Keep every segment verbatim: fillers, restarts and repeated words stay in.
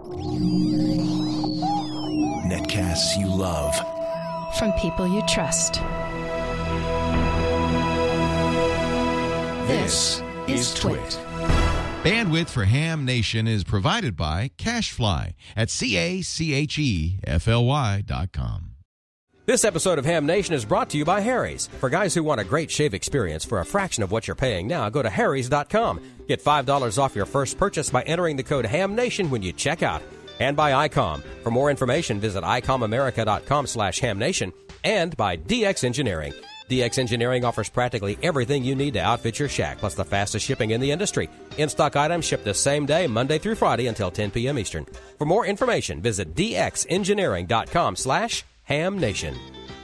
Netcasts you love. From people you trust. This is Twit. Bandwidth for Ham Nation is provided by CacheFly at C A C H E F L Y dot com. This episode of Ham Nation is brought to you by Harry's. For guys who want a great shave experience for a fraction of what you're paying now, go to harrys dot com. Get five dollars off your first purchase by entering the code HAMNATION when you check out. And by I COM. For more information, visit I com America dot com slash HamNation. And by D X Engineering. D X Engineering offers practically everything you need to outfit your shack, plus the fastest shipping in the industry. In-stock items ship the same day, Monday through Friday until ten p.m. Eastern. For more information, visit D X engineering dot com slash HamNation.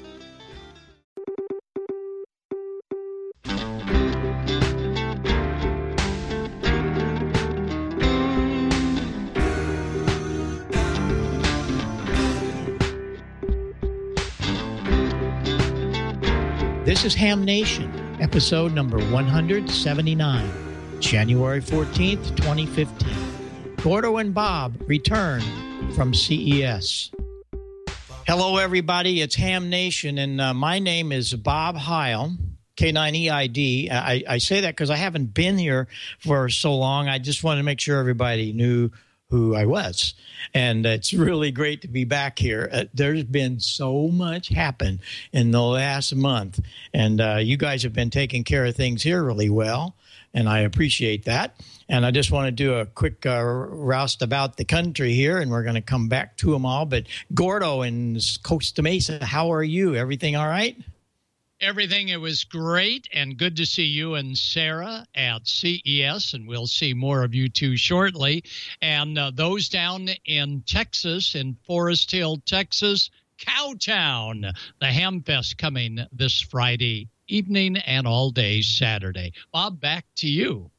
This is Ham Nation, episode number one seventy-nine, January fourteenth, twenty fifteen. Gordo and Bob return from C E S. Hello, everybody. It's Ham Nation, and uh, my name is Bob Heil, K nine E I D. I, I say that because I haven't been here for so long. I just wanted to make sure everybody knew who I was. And it's really great to be back here. Uh, there's been so much happen in the last month. And uh, you guys have been taking care of things here really well. And I appreciate that. And I just want to do a quick uh, roust about the country here. And we're going to come back to them all. But Gordo in Costa Mesa, how are you? Everything all right? Everything, it was great and good to see you and Sarah at C E S, and we'll see more of you two shortly. And uh, those down in Texas, in Forest Hill, Texas, Cowtown, the Hamfest coming this Friday evening and all day Saturday. Bob, back to you.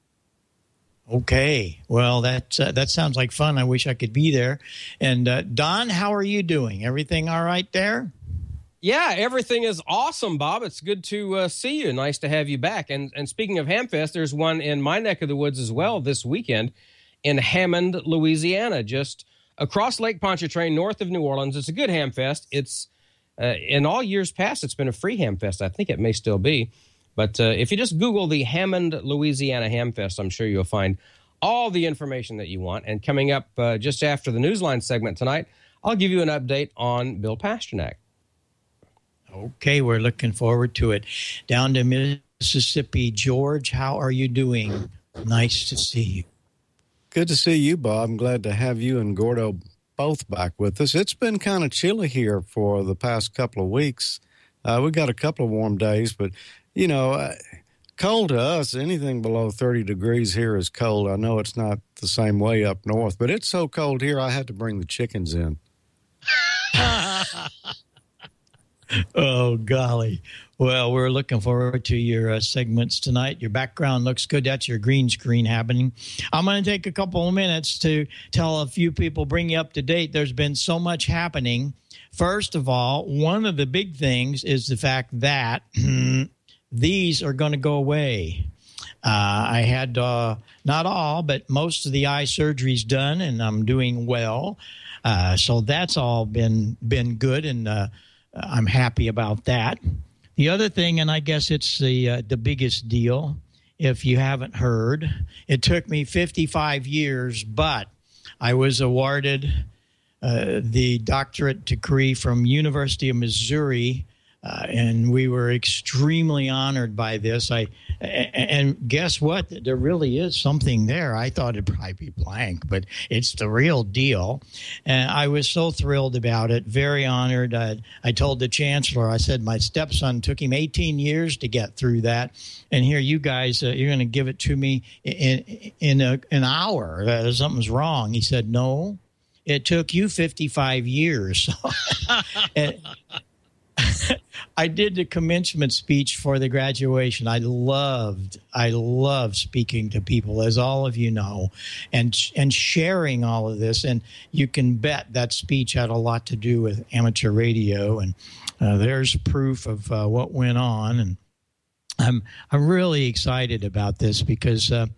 Okay. Well, that, uh, that sounds like fun. I wish I could be there. And uh, Don, how are you doing? Everything all right there? Yeah, everything is awesome, Bob. It's good to uh, see you. Nice to have you back. And and speaking of Hamfest, there's one in my neck of the woods as well this weekend in Hammond, Louisiana, just across Lake Pontchartrain, north of New Orleans. It's a good Hamfest. It's uh, in all years past, it's been a free Hamfest. I think it may still be. But uh, if you just Google the Hammond, Louisiana Hamfest, I'm sure you'll find all the information that you want. And coming up uh, just after the Newsline segment tonight, I'll give you an update on Bill Pasternak. Okay, we're looking forward to it. Down to Mississippi, George, how are you doing? Nice to see you. Good to see you, Bob. I'm glad to have you and Gordo both back with us. It's been kind of chilly here for the past couple of weeks. Uh, we got a couple of warm days, but, you know, uh, cold to us, anything below thirty degrees here is cold. I know it's not the same way up north, but it's so cold here I had to bring the chickens in. Oh, golly. Well, we're looking forward to your uh, segments tonight. Your background looks good. That's your green screen happening. I'm going to take a couple of minutes to tell a few people, bring you up to date. There's been so much happening. First of all, one of the big things is the fact that these are going to go away. Uh, I had uh, not all, but most of the eye surgeries done, and I'm doing well. Uh, so that's all been been good, and uh, I'm happy about that. The other thing, and I guess it's the uh, the biggest deal, if you haven't heard, it took me fifty-five years, but I was awarded uh, the doctorate degree from University of Missouri, uh, and we were extremely honored by this. I and guess what? There really is something there. I thought it'd probably be blank, but it's the real deal. And I was so thrilled about it, very honored. I, I told the chancellor, I said, my stepson took him eighteen years to get through that. And here you guys, uh, you're going to give it to me in, in a, an hour. Uh, something's wrong. He said, no, it took you fifty-five years. and, I did the commencement speech for the graduation. I loved, I love speaking to people, as all of you know, and and sharing all of this. And you can bet that speech had a lot to do with amateur radio. And uh, there's proof of uh, what went on. And I'm I'm really excited about this because uh,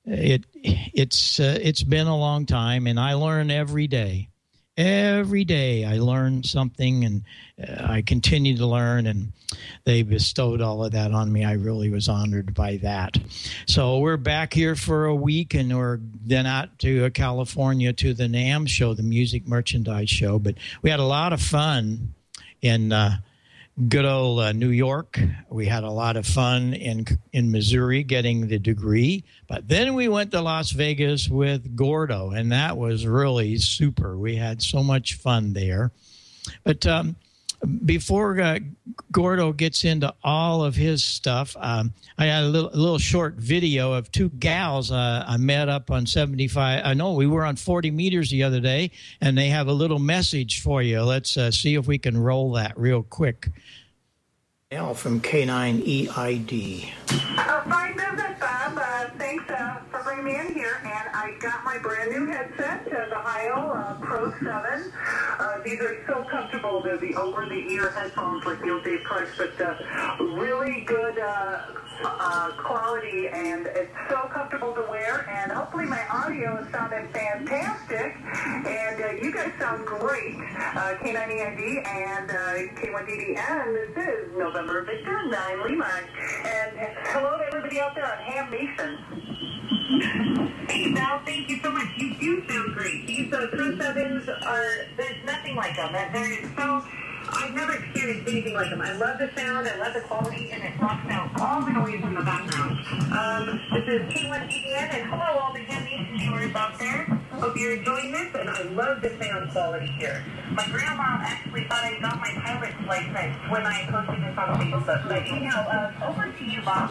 it it's uh, it's been a long time, and I learn every day. Every day I learn something, and uh, I continue to learn, and they bestowed all of that on me. I really was honored by that. So we're back here for a week, and we're then out to uh, California to the NAMM show, the Music Merchandise Show. But we had a lot of fun in uh, good old uh, New York. We had a lot of fun in in Missouri getting the degree. But then we went to Las Vegas with Gordo, and that was really super. We had so much fun there. But um, before uh, Gordo gets into all of his stuff, um, I had a little, a little short video of two gals uh, I met up on seventy-five. I know we were on forty meters the other day, and they have a little message for you. Let's uh, see if we can roll that real quick. L from K nine E I D. Uh, fine business, Bob. Uh, thanks uh, for bringing me in here. And I got my brand new headset, uh, the Heil uh, Pro seven. Uh, these are so comfortable. They're the over-the-ear headphones like the old Dave Price, but uh, really good uh, uh, quality, and it's so comfortable to wear. And hopefully my audio is sounding fantastic. And uh, you guys sound great. Uh, K nine E I D and uh, K one D D N. This is November Victor nine Lima. And uh, hello to everybody out there on Ham Nation. Hey, Val, thank you so much. You do sound great. These uh, Pro sevens are, there's nothing like them. They're so, I've never experienced anything like them. I love the sound, I love the quality, and it blocks out all the noise in the background. Um, this is K one D D N, and hello all the Ham Nation viewers out there. Hope you're enjoying this, and I love the sound quality here. My grandma actually thought I got my pilot's license when I posted this on Facebook. But anyhow, uh, over to you, Bob.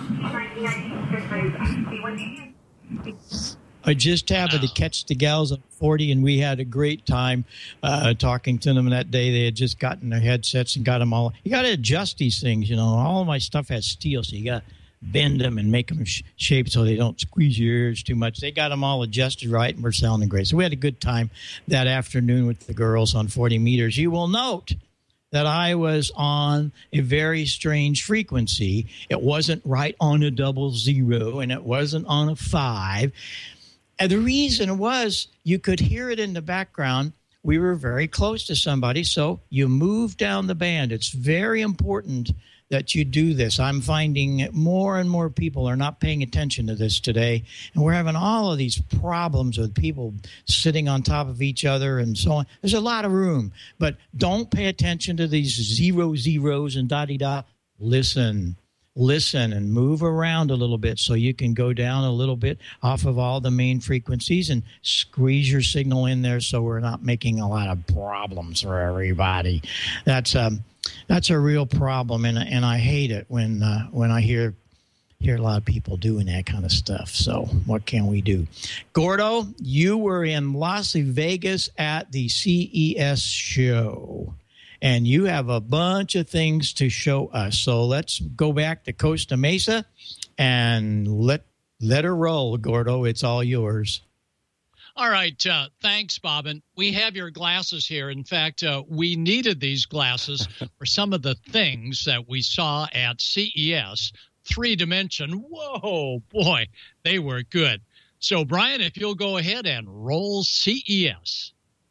K one D D N. I just happened to catch the gals at forty, and we had a great time uh, talking to them that day. They had just gotten their headsets and got them all. You got to adjust these things, you know. All of my stuff has steel, so you got to bend them and make them sh- shape so they don't squeeze your ears too much. They got them all adjusted right, and we're sounding great. So we had a good time that afternoon with the girls on forty meters. You will note that I was on a very strange frequency. It wasn't right on a double zero, and it wasn't on a five. And the reason was you could hear it in the background. We were very close to somebody, so you move down the band. It's very important that you do this. I'm finding more and more people are not paying attention to this today, and we're having all of these problems with people sitting on top of each other and so on. There's a lot of room, but don't pay attention to these zero zeros and da-di-da. Listen. Listen and move around a little bit so you can go down a little bit off of all the main frequencies and squeeze your signal in there so we're not making a lot of problems for everybody. That's um that's a real problem, and and I hate it when uh, when I hear hear a lot of people doing that kind of stuff. So what can we do? Gordo, you were in Las Vegas at the C E S show, and you have a bunch of things to show us. So let's go back to Costa Mesa and let let her roll, Gordo. It's all yours. All right. Uh, thanks, Bobbin. We have your glasses here. In fact, uh, we needed these glasses for some of the things that we saw at C E S. Three-dimension. Whoa, boy, they were good. So, Brian, if you'll go ahead and roll C E S.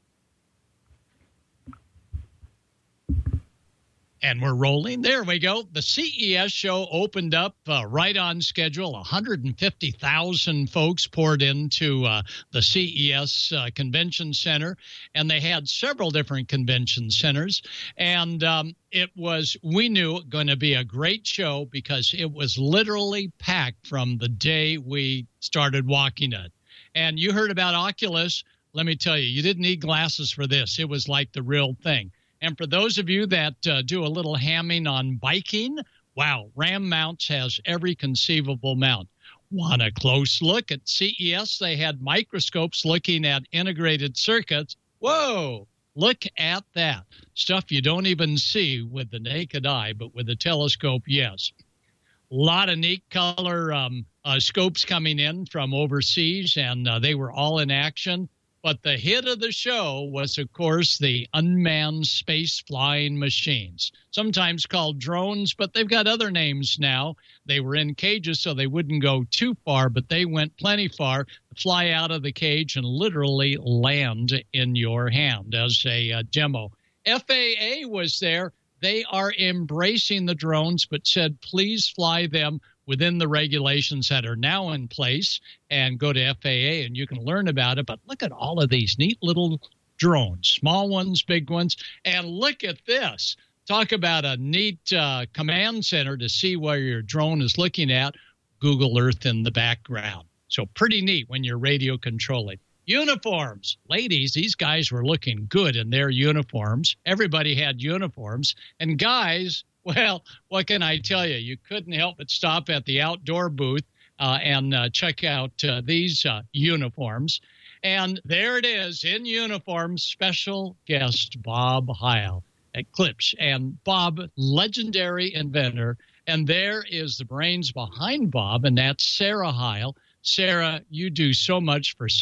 And we're rolling. There we go. The C E S show opened up uh, right on schedule. one hundred fifty thousand folks poured into uh, the C E S uh, Convention Center, and they had several different convention centers. And um, it was, we knew, going to be a great show because it was literally packed from the day we started walking it. And you heard about Oculus. Let me tell you, you didn't need glasses for this. It was like the real thing. And for those of you that uh, do a little hamming on biking, wow, Ram Mounts has every conceivable mount. Want a close look at C E S? They had microscopes looking at integrated circuits. Whoa, look at that. Stuff you don't even see with the naked eye, but with a telescope, yes. A lot of neat color um, uh, scopes coming in from overseas, and uh, they were all in action. But the hit of the show was, of course, the unmanned space flying machines, sometimes called drones, but they've got other names now. They were in cages, so they wouldn't go too far, but they went plenty far, fly out of the cage and literally land in your hand as a uh, demo. F A A was there. They are embracing the drones, but said, please fly them within the regulations that are now in place, and go to F A A and you can learn about it. But look at all of these neat little drones, small ones, big ones. And look at this. Talk about a neat uh, command center to see where your drone is looking at. Google Earth in the background. So pretty neat when you're radio controlling. Uniforms. Ladies, these guys were looking good in their uniforms. Everybody had uniforms. And guys, well, what can I tell you? You couldn't help but stop at the outdoor booth uh, and uh, check out uh, these uh, uniforms. And there it is, in uniform, special guest Bob Heil at Klipsch. And Bob, legendary inventor. And there is the brains behind Bob, and that's Sarah Heil. Sarah, you do so much for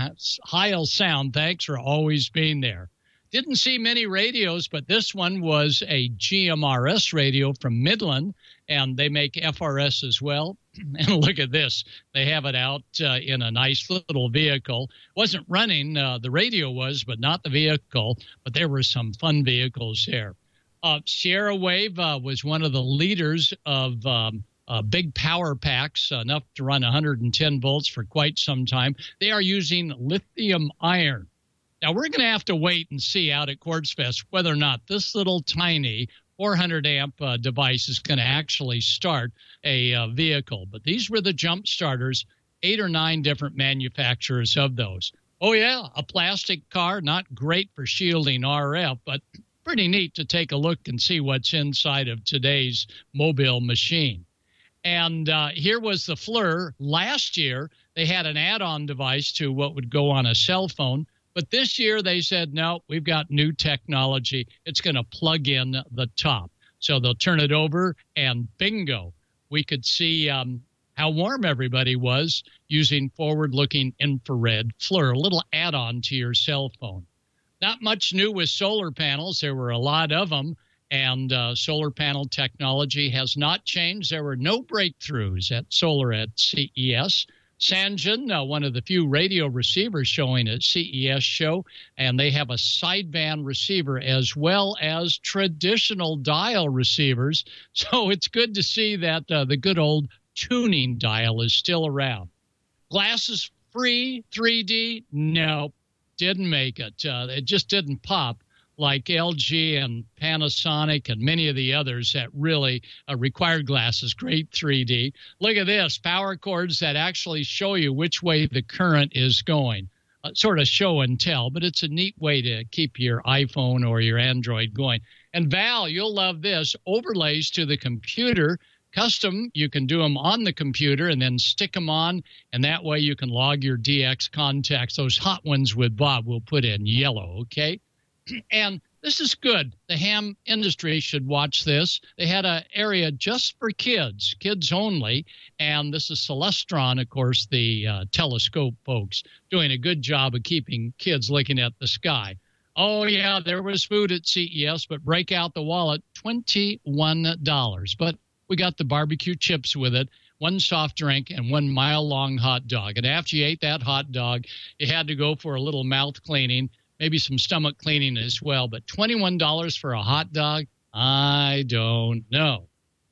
Heil Sound. Thanks for always being there. Didn't see many radios, but this one was a G M R S radio from Midland, and they make F R S as well. And look at this. They have it out uh, in a nice little vehicle. Wasn't running, uh, the radio was, but not the vehicle. But there were some fun vehicles there. Uh, Sierra Wave uh, was one of the leaders of um, uh, big power packs, enough to run one hundred ten volts for quite some time. They are using lithium iron. Now, we're going to have to wait and see out at Quartz Fest whether or not this little tiny four hundred amp uh, device is going to actually start a uh, vehicle. But these were the jump starters, eight or nine different manufacturers of those. Oh, yeah, a plastic car, not great for shielding R F, but pretty neat to take a look and see what's inside of today's mobile machine. And uh, here was the F L I R. Last year, they had an add-on device to what would go on a cell phone. But this year they said, no, we've got new technology. It's going to plug in the top. So they'll turn it over, and bingo, we could see um, how warm everybody was using forward-looking infrared F L I R, a little add-on to your cell phone. Not much new with solar panels. There were a lot of them, and uh, solar panel technology has not changed. There were no breakthroughs at solar at C E S. Sanjin, uh, one of the few radio receivers showing at C E S show, and they have a sideband receiver as well as traditional dial receivers. So it's good to see that uh, the good old tuning dial is still around. Glasses free, three D? No, didn't make it. Uh, it just didn't pop like L G and Panasonic and many of the others that really uh, required glasses. Great three D. Look at this, power cords that actually show you which way the current is going. Uh, sort of show and tell, but it's a neat way to keep your iPhone or your Android going. And Val, you'll love this, overlays to the computer. Custom, you can do them on the computer and then stick them on, and that way you can log your D X contacts. Those hot ones with Bob will put in yellow, okay? And this is good. The ham industry should watch this. They had an area just for kids, kids only. And this is Celestron, of course, the uh, telescope folks, doing a good job of keeping kids looking at the sky. Oh, yeah, there was food at C E S, but break out the wallet, twenty-one dollars. But we got the barbecue chips with it, one soft drink, and one mile-long hot dog. And after you ate that hot dog, you had to go for a little mouth cleaning, maybe some stomach cleaning as well. But twenty-one dollars for a hot dog? I don't know.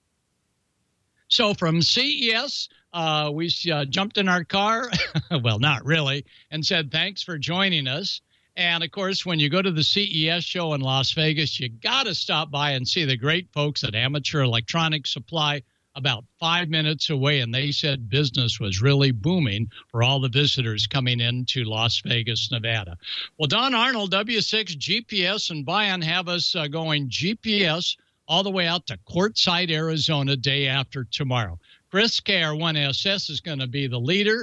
So from C E S, uh, we uh, jumped in our car. Well, not really, and said thanks for joining us. And, of course, when you go to the C E S show in Las Vegas, you got to stop by and see the great folks at Amateur Electronics Supply, about five minutes away, and they said business was really booming for all the visitors coming into Las Vegas, Nevada. Well, Don Arnold, W six G P S and Bion have us uh, going G P S all the way out to Quartzsite, Arizona, day after tomorrow. Chris, K R one S S, is going to be the leader.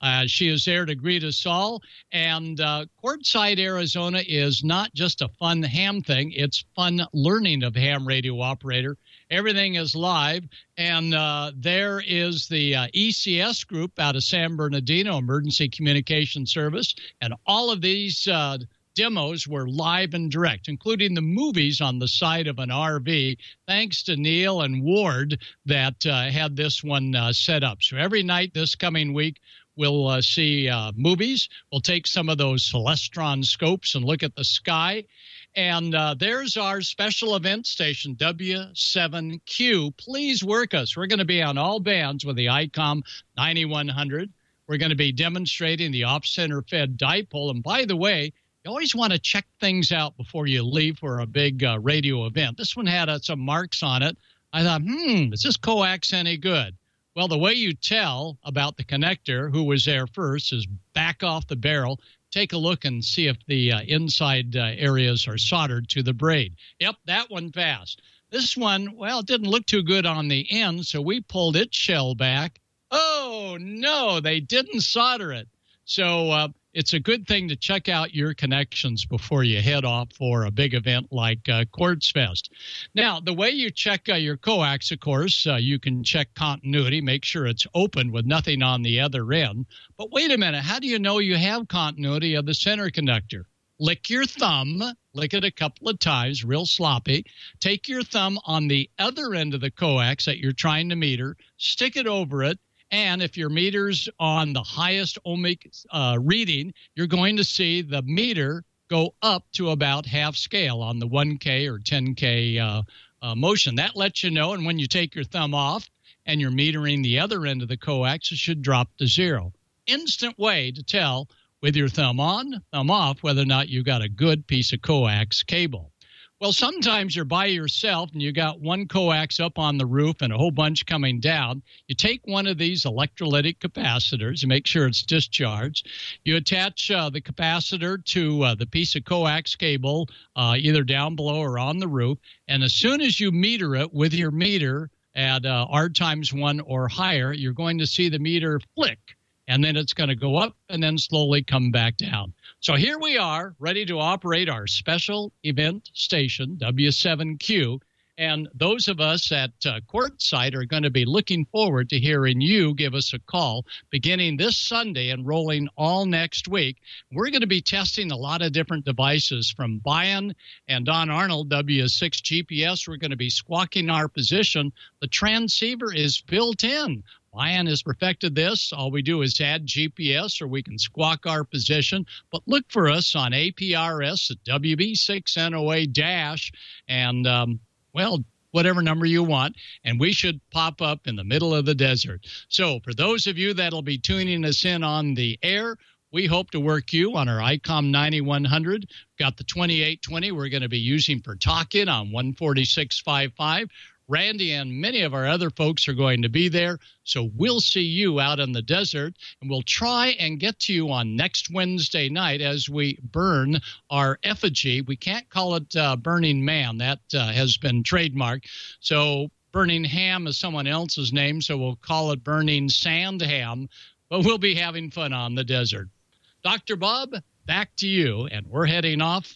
Uh, she is there to greet us all. And uh, Quartzsite, Arizona is not just a fun ham thing. It's fun learning of ham radio operator. Everything is live. And uh, there is the uh, E C S group out of San Bernardino, Emergency Communication Service. And all of these uh, demos were live and direct, including the movies on the side of an R V, thanks to Neil and Ward that uh, had this one uh, set up. So every night this coming week, we'll uh, see uh, movies. We'll take some of those Celestron scopes and look at the sky. And uh, there's our special event station, W seven Q. Please work us. We're going to be on all bands with the ICOM ninety-one hundred. We're going to be demonstrating the off-center fed dipole. And by the way, you always want to check things out before you leave for a big uh, radio event. This one had uh, some marks on it. I thought, hmm, is this coax any good? Well, the way you tell about the connector, who was there first, is back off the barrel, take a look and see if the uh, inside uh, areas are soldered to the braid. Yep, that one passed. This one, well, it didn't look too good on the end, so we pulled its shell back. Oh, no, they didn't solder it. So uh, it's a good thing to check out your connections before you head off for a big event like uh, Quartz Fest. Now, the way you check uh, your coax, of course, uh, you can check continuity, make sure it's open with nothing on the other end. But wait a minute, how do you know you have continuity of the center conductor? Lick your thumb, lick it a couple of times, real sloppy. Take your thumb on the other end of the coax that you're trying to meter, stick it over it, and if your meter's on the highest ohmic uh, reading, you're going to see the meter go up to about half scale on the one K or ten K uh, uh, motion. That lets you know, and when you take your thumb off and you're metering the other end of the coax, it should drop to zero. Instant way to tell with your thumb on, thumb off, whether or not you got a good piece of coax cable. Well, sometimes you're by yourself and you got one coax up on the roof and a whole bunch coming down. You take one of these electrolytic capacitors and make sure it's discharged. You attach uh, the capacitor to uh, the piece of coax cable, uh, either down below or on the roof. And as soon as you meter it with your meter at uh, R times one or higher, you're going to see the meter flick. And then it's going to go up and then slowly come back down. So here we are, ready to operate our special event station, W seven Q. And those of us at uh, Quartzsite are going to be looking forward to hearing you give us a call beginning this Sunday and rolling all next week. We're going to be testing a lot of different devices from Bion and Don Arnold W six G P S. We're going to be squawking our position. The transceiver is built in. Bion has perfected this. All we do is add G P S or we can squawk our position. But look for us on A P R S at W B six N O A dash and, um, well, whatever number you want, and we should pop up in the middle of the desert. So for those of you that'll be tuning us in on the air, we hope to work you on our ICOM ninety-one hundred. Got the twenty-eight twenty we're going to be using for talking on one forty-six point five five. Randy and many of our other folks are going to be there, so we'll see you out in the desert, and we'll try and get to you on next Wednesday night as we burn our effigy. We can't call it uh, Burning Man. That uh, has been trademarked. So Burning Ham is someone else's name, so we'll call it Burning Sand Ham, but we'll be having fun on the desert. Doctor Bob, back to you, and we're heading off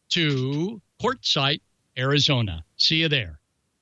to Quartzsite, Arizona. See you there.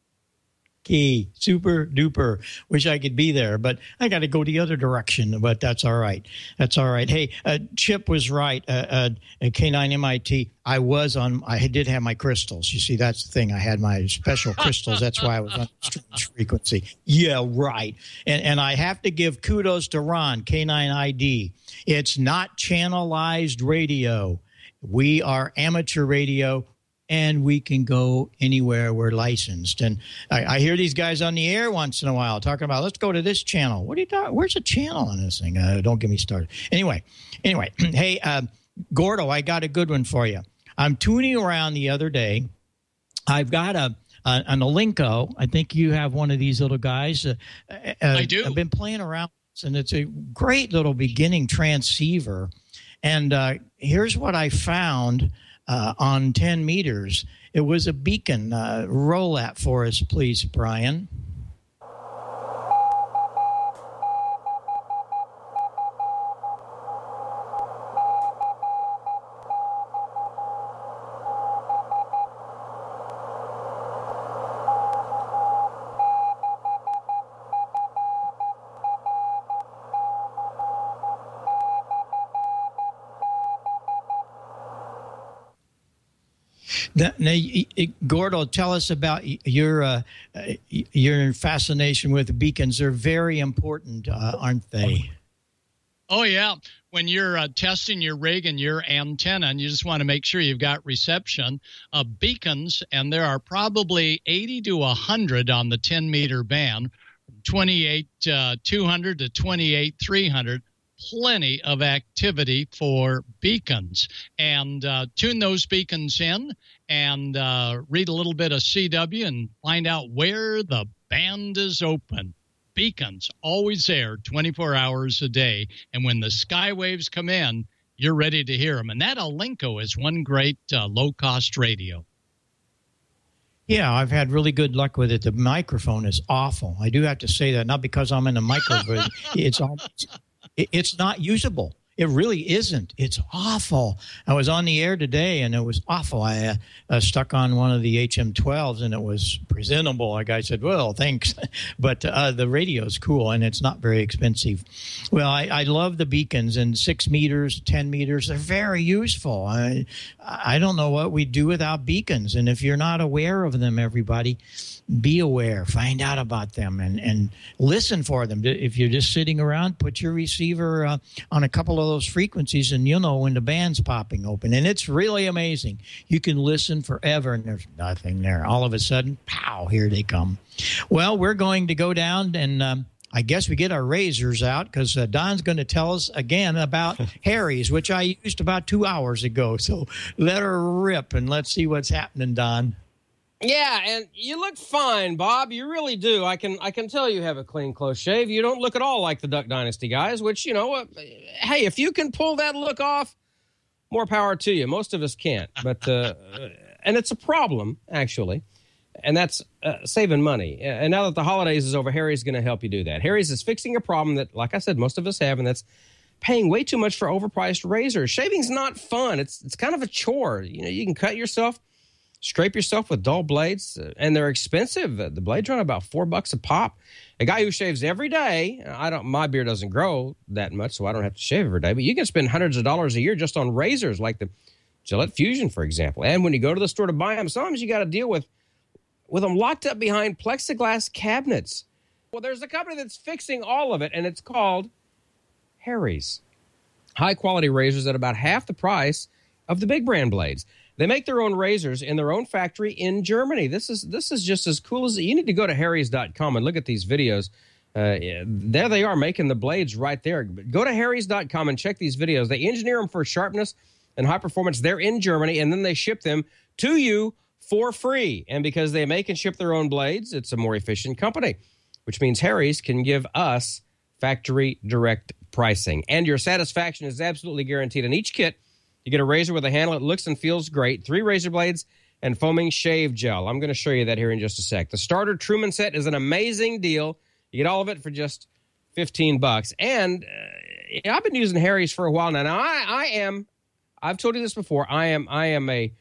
Key, super duper. Wish I could be there, but I got to go the other direction. But that's all right. That's all right. Hey, uh, Chip was right. Uh, uh, at K nine M I T, I was on. I did have my crystals. You see, that's the thing. I had my special crystals. That's why I was on strange frequency. Yeah, right. And and I have to give kudos to Ron, K nine I D. It's not channelized radio. We are amateur radio. And we can go anywhere we're licensed. And I, I hear these guys on the air once in a while talking about, let's go to this channel. What are you talking? Where's the channel on this thing? Uh, don't get me started. Anyway, anyway, hey, uh, Gordo, I got a good one for you. I'm tuning around the other day. I've got a, a an Alinco. I think you have one of these little guys. Uh, uh, I do. I've been playing around, and it's a great little beginning transceiver. And uh, here's what I found. Uh, on ten meters. It was a beacon. Uh, roll that for us, please, Brian. Now, now, Gordo, tell us about your uh, your fascination with beacons. They're very important, uh, aren't they? Oh, yeah. When you're uh, testing your rig and your antenna, and you just want to make sure you've got reception, uh, beacons, and there are probably eighty to one hundred on the ten-meter band, twenty-eight two hundred to twenty-eight three hundred. Plenty of activity for beacons. And uh, tune those beacons in and uh, read a little bit of C W and find out where the band is open. Beacons, always there, twenty-four hours a day. And when the skywaves come in, you're ready to hear them. And that Alinco is one great uh, low-cost radio. Yeah, I've had really good luck with it. The microphone is awful. I do have to say that, not because I'm in a microphone. It's almost, it's not usable. It really isn't. It's awful. I was on the air today, and it was awful. I uh, uh, stuck on one of the H M twelves, and it was presentable. A guy said, well, thanks. But uh, the radio is cool, and it's not very expensive. Well, I, I love the beacons, and six meters, ten meters, they're very useful. I, I don't know what we'd do without beacons. And if you're not aware of them, everybody, be aware. Find out about them and, and listen for them. If you're just sitting around, put your receiver uh, on a couple of those frequencies, and you'll know when the band's popping open. And it's really amazing. You can listen forever, and there's nothing there. All of a sudden, pow, here they come. Well, we're going to go down, and um, I guess we get our razors out, because uh, Don's going to tell us again about Harry's, which I used about two hours ago. So let her rip, and let's see what's happening, Don. Yeah, and you look fine, Bob. You really do. I can I can tell you have a clean, close shave. You don't look at all like the Duck Dynasty guys, which, you know, uh, hey, if you can pull that look off, more power to you. Most of us can't. But uh, and it's a problem, actually, and that's uh, saving money. And now that the holidays is over, Harry's going to help you do that. Harry's is fixing a problem that, like I said, most of us have, and that's paying way too much for overpriced razors. Shaving's not fun. It's it's kind of a chore. You know, you can cut yourself, scrape yourself with dull blades, uh, and they're expensive. Uh, the blades run about four bucks a pop. A guy who shaves every day, I don't. My beard doesn't grow that much, so I don't have to shave every day. But you can spend hundreds of dollars a year just on razors, like the Gillette Fusion, for example. And when you go to the store to buy them, sometimes you got to deal with with them locked up behind plexiglass cabinets. Well, there's a company that's fixing all of it, and it's called Harry's. High quality razors at about half the price of the big brand blades. They make their own razors in their own factory in Germany. This is this is just as cool as you need to go to harrys dot com and look at these videos. Uh, there they are making the blades right there. Go to harrys dot com and check these videos. They engineer them for sharpness and high performance. They're in Germany, and then they ship them to you for free. And because they make and ship their own blades, it's a more efficient company, which means Harry's can give us factory direct pricing. And your satisfaction is absolutely guaranteed. In each kit, you get a razor with a handle that looks and feels great, three razor blades, and foaming shave gel. I'm going to show you that here in just a sec. The starter Truman set is an amazing deal. You get all of it for just fifteen bucks. And uh, I've been using Harry's for a while now. Now, I, I am, I've told you this before, I am I am a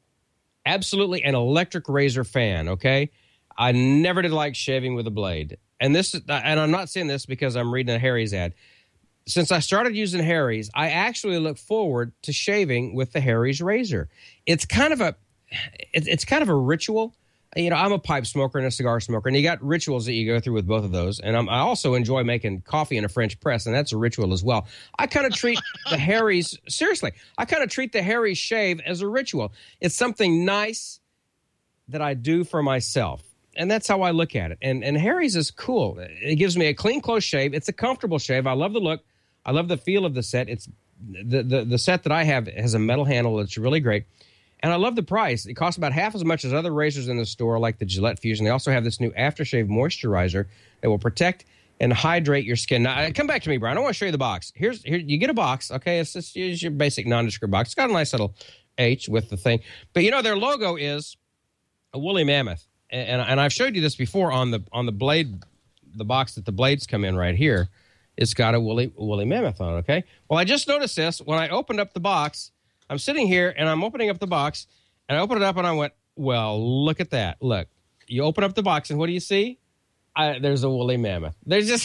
absolutely an electric razor fan, okay? I never did like shaving with a blade. And this, and I'm not saying this because I'm reading a Harry's ad. Since I started using Harry's, I actually look forward to shaving with the Harry's razor. It's kind of a, it's, it's kind of a ritual. You know, I'm a pipe smoker and a cigar smoker, and you got rituals that you go through with both of those. And I'm, I also enjoy making coffee in a French press, and that's a ritual as well. I kind of treat the Harry's, seriously, I kind of treat the Harry's shave as a ritual. It's something nice that I do for myself. And that's how I look at it. And and Harry's is cool. It gives me a clean, close shave. It's a comfortable shave. I love the look. I love the feel of the set. It's the, the, the set that I have has a metal handle that's really great. And I love the price. It costs about half as much as other razors in the store, like the Gillette Fusion. They also have this new aftershave moisturizer that will protect and hydrate your skin. Now, come back to me, Brian. I want to show you the box. Here's here you get a box. Okay, it's, it's, it's your basic nondescript box. It's got a nice little H with the thing. But, you know, their logo is a woolly mammoth. And, and I've showed you this before on the on the blade, the box that the blades come in right here. It's got a woolly woolly mammoth on it, okay? Well, I just noticed this. When I opened up the box, I'm sitting here, and I'm opening up the box, and I opened it up, and I went, well, look at that. Look, you open up the box, and what do you see? I, there's a woolly mammoth. There's just,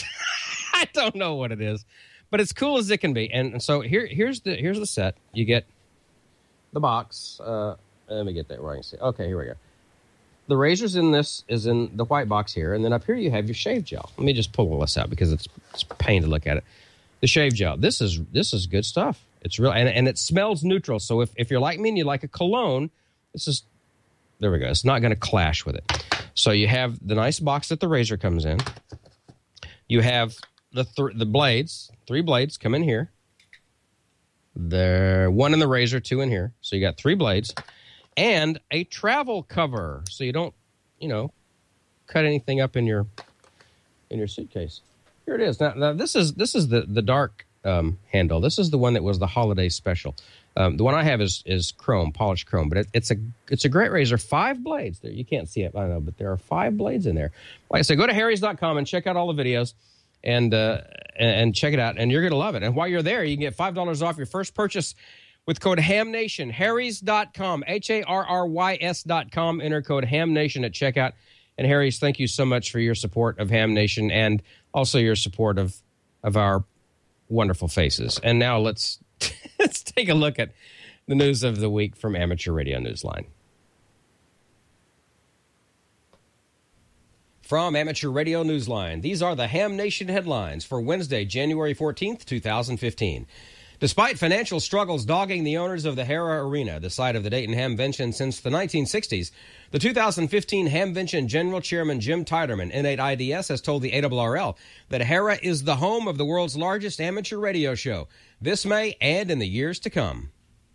I don't know what it is, but it's cool as it can be. And, and so here, here's the here's the set. You get the box, uh, let me get that where I can see. Okay, here we go. The razor's in this is in the white box here, and then up here you have your shave gel. Let me just pull all this out because it's it's a pain to look at it. The shave gel. This is this is good stuff. It's real, and, and it smells neutral. So if, if you're like me and you like a cologne, this is there we go. It's not going to clash with it. So you have the nice box that the razor comes in. You have the th- the blades. Three blades come in here. There, one in the razor, two in here. So you got three blades. And a travel cover, so you don't, you know, cut anything up in your in your suitcase. Here it is. Now, now this is this is the the dark um, handle. This is the one that was the holiday special. Um, the one I have is is chrome, polished chrome, but it, it's a it's a great razor. Five blades there. You can't see it, I know, but there are five blades in there. Like I said, go to harrys dot com and check out all the videos, and uh, and check it out, and you're gonna love it. And while you're there, you can get five dollars off your first purchase with code HAMNATION, harrys dot com, H A R R Y S dot com. Enter code HAMNATION at checkout. And Harry's, thank you so much for your support of Ham Nation and also your support of of our wonderful faces. And now let's let's take a look at the news of the week from Amateur Radio Newsline. From Amateur Radio Newsline, these are the Ham Nation headlines for Wednesday, January fourteenth, twenty fifteen. Despite financial struggles dogging the owners of the Hara Arena, the site of the Dayton Hamvention since the nineteen sixties, the two thousand fifteen Hamvention General Chairman Jim Tiderman, N eight I D S, has told the A R R L that Hara is the home of the world's largest amateur radio show this May and in the years to come.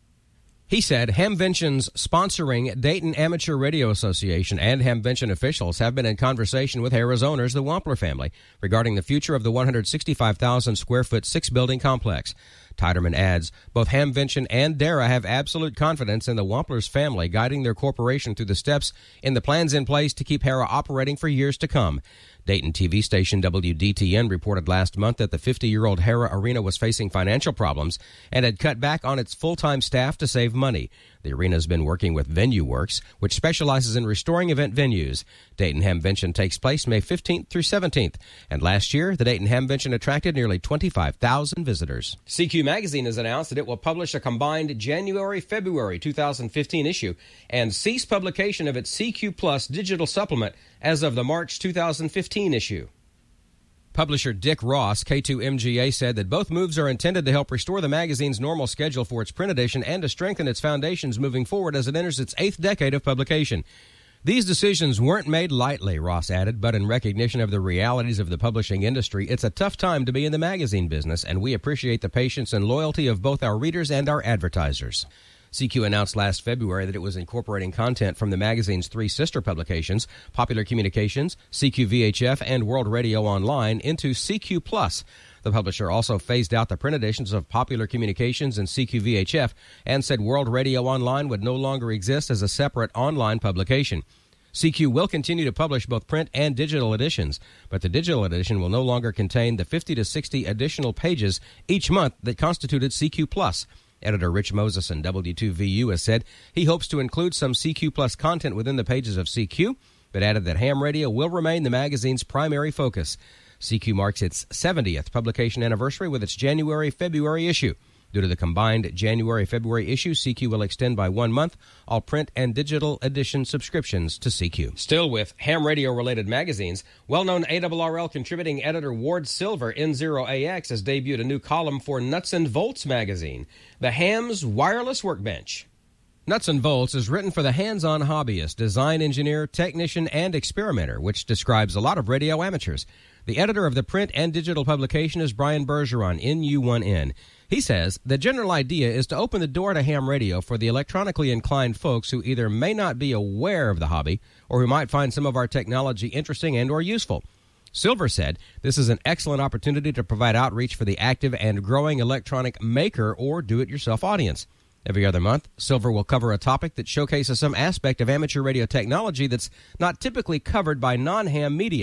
He said Hamvention's sponsoring Dayton Amateur Radio Association and Hamvention officials have been in conversation with Hara's owners, the Wampler family, regarding the future of the one hundred sixty-five thousand square foot six-building complex. Tiderman adds, both Hamvention and Dara have absolute confidence in the Wamplers family guiding their corporation through the steps in the plans in place to keep Hara operating for years to come. Dayton T V station W D T N reported last month that the fifty-year-old Hara Arena was facing financial problems and had cut back on its full-time staff to save money. The arena has been working with Venue Works, which specializes in restoring event venues. Dayton Hamvention takes place May fifteenth through seventeenth, and last year, the Dayton Hamvention attracted nearly twenty-five thousand visitors. C Q Magazine has announced that it will publish a combined January-February two thousand fifteen issue and cease publication of its C Q Plus digital supplement as of the March two thousand fifteen issue. Publisher Dick Ross, K two M G A, said that both moves are intended to help restore the magazine's normal schedule for its print edition and to strengthen its foundations moving forward as it enters its eighth decade of publication. These decisions weren't made lightly, Ross added, but in recognition of the realities of the publishing industry, it's a tough time to be in the magazine business, and we appreciate the patience and loyalty of both our readers and our advertisers. C Q announced last February that it was incorporating content from the magazine's three sister publications, Popular Communications, C Q V H F, and World Radio Online, into C Q Plus. The publisher also phased out the print editions of Popular Communications and C Q V H F and said World Radio Online would no longer exist as a separate online publication. C Q will continue to publish both print and digital editions, but the digital edition will no longer contain the fifty to sixty additional pages each month that constituted C Q Plus. Editor Rich Moses in W two V U has said he hopes to include some C Q Plus content within the pages of C Q, but added that ham radio will remain the magazine's primary focus. C Q marks its seventieth publication anniversary with its January-February issue. Due to the combined January-February issue, C Q will extend by one month all print and digital edition subscriptions to C Q. Still with ham radio-related magazines, well-known A R R L contributing editor Ward Silver, N zero A X, has debuted a new column for Nuts and Volts magazine, The Ham's Wireless Workbench. Nuts and Volts is written for the hands-on hobbyist, design engineer, technician, and experimenter, which describes a lot of radio amateurs. The editor of the print and digital publication is Brian Bergeron, N U one N. He says the general idea is to open the door to ham radio for the electronically inclined folks who either may not be aware of the hobby or who might find some of our technology interesting and or useful. Silver said this is an excellent opportunity to provide outreach for the active and growing electronic maker or do-it-yourself audience. Every other month, Silver will cover a topic that showcases some aspect of amateur radio technology that's not typically covered by non-ham media.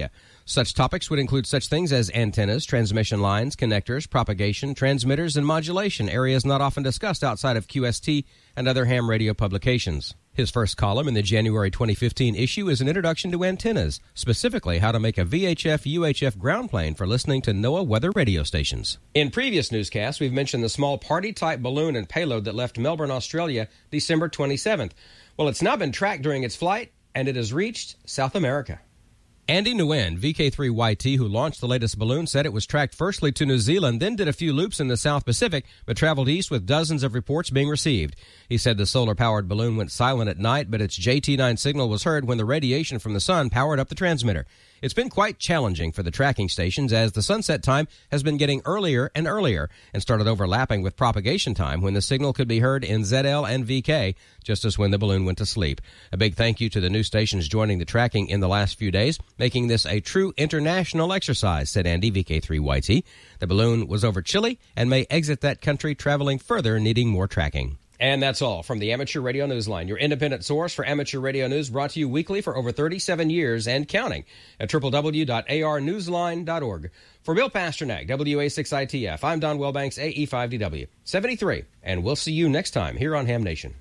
Such topics would include such things as antennas, transmission lines, connectors, propagation, transmitters, and modulation, areas not often discussed outside of Q S T and other ham radio publications. His first column in the January twenty fifteen issue is an introduction to antennas, specifically how to make a V H F U H F ground plane for listening to NOAA weather radio stations. In previous newscasts, we've mentioned the small party-type balloon and payload that left Melbourne, Australia, December twenty-seventh. Well, it's now been tracked during its flight, and it has reached South America. Andy Nguyen, V K three Y T, who launched the latest balloon, said it was tracked firstly to New Zealand, then did a few loops in the South Pacific, but traveled east with dozens of reports being received. He said the solar-powered balloon went silent at night, but its J T nine signal was heard when the radiation from the sun powered up the transmitter. It's been quite challenging for the tracking stations as the sunset time has been getting earlier and earlier and started overlapping with propagation time when the signal could be heard in Z L and V K, just as when the balloon went to sleep. A big thank you to the new stations joining the tracking in the last few days, making this a true international exercise, said Andy, V K three Y T. The balloon was over Chile and may exit that country traveling further, needing more tracking. And that's all from the Amateur Radio Newsline, your independent source for amateur radio news, brought to you weekly for over thirty-seven years and counting at w w w dot a r newsline dot org. For Bill Pasternak, W A six I T F, I'm Don Wellbanks, A E five D W seventy-three, and we'll see you next time here on Ham Nation.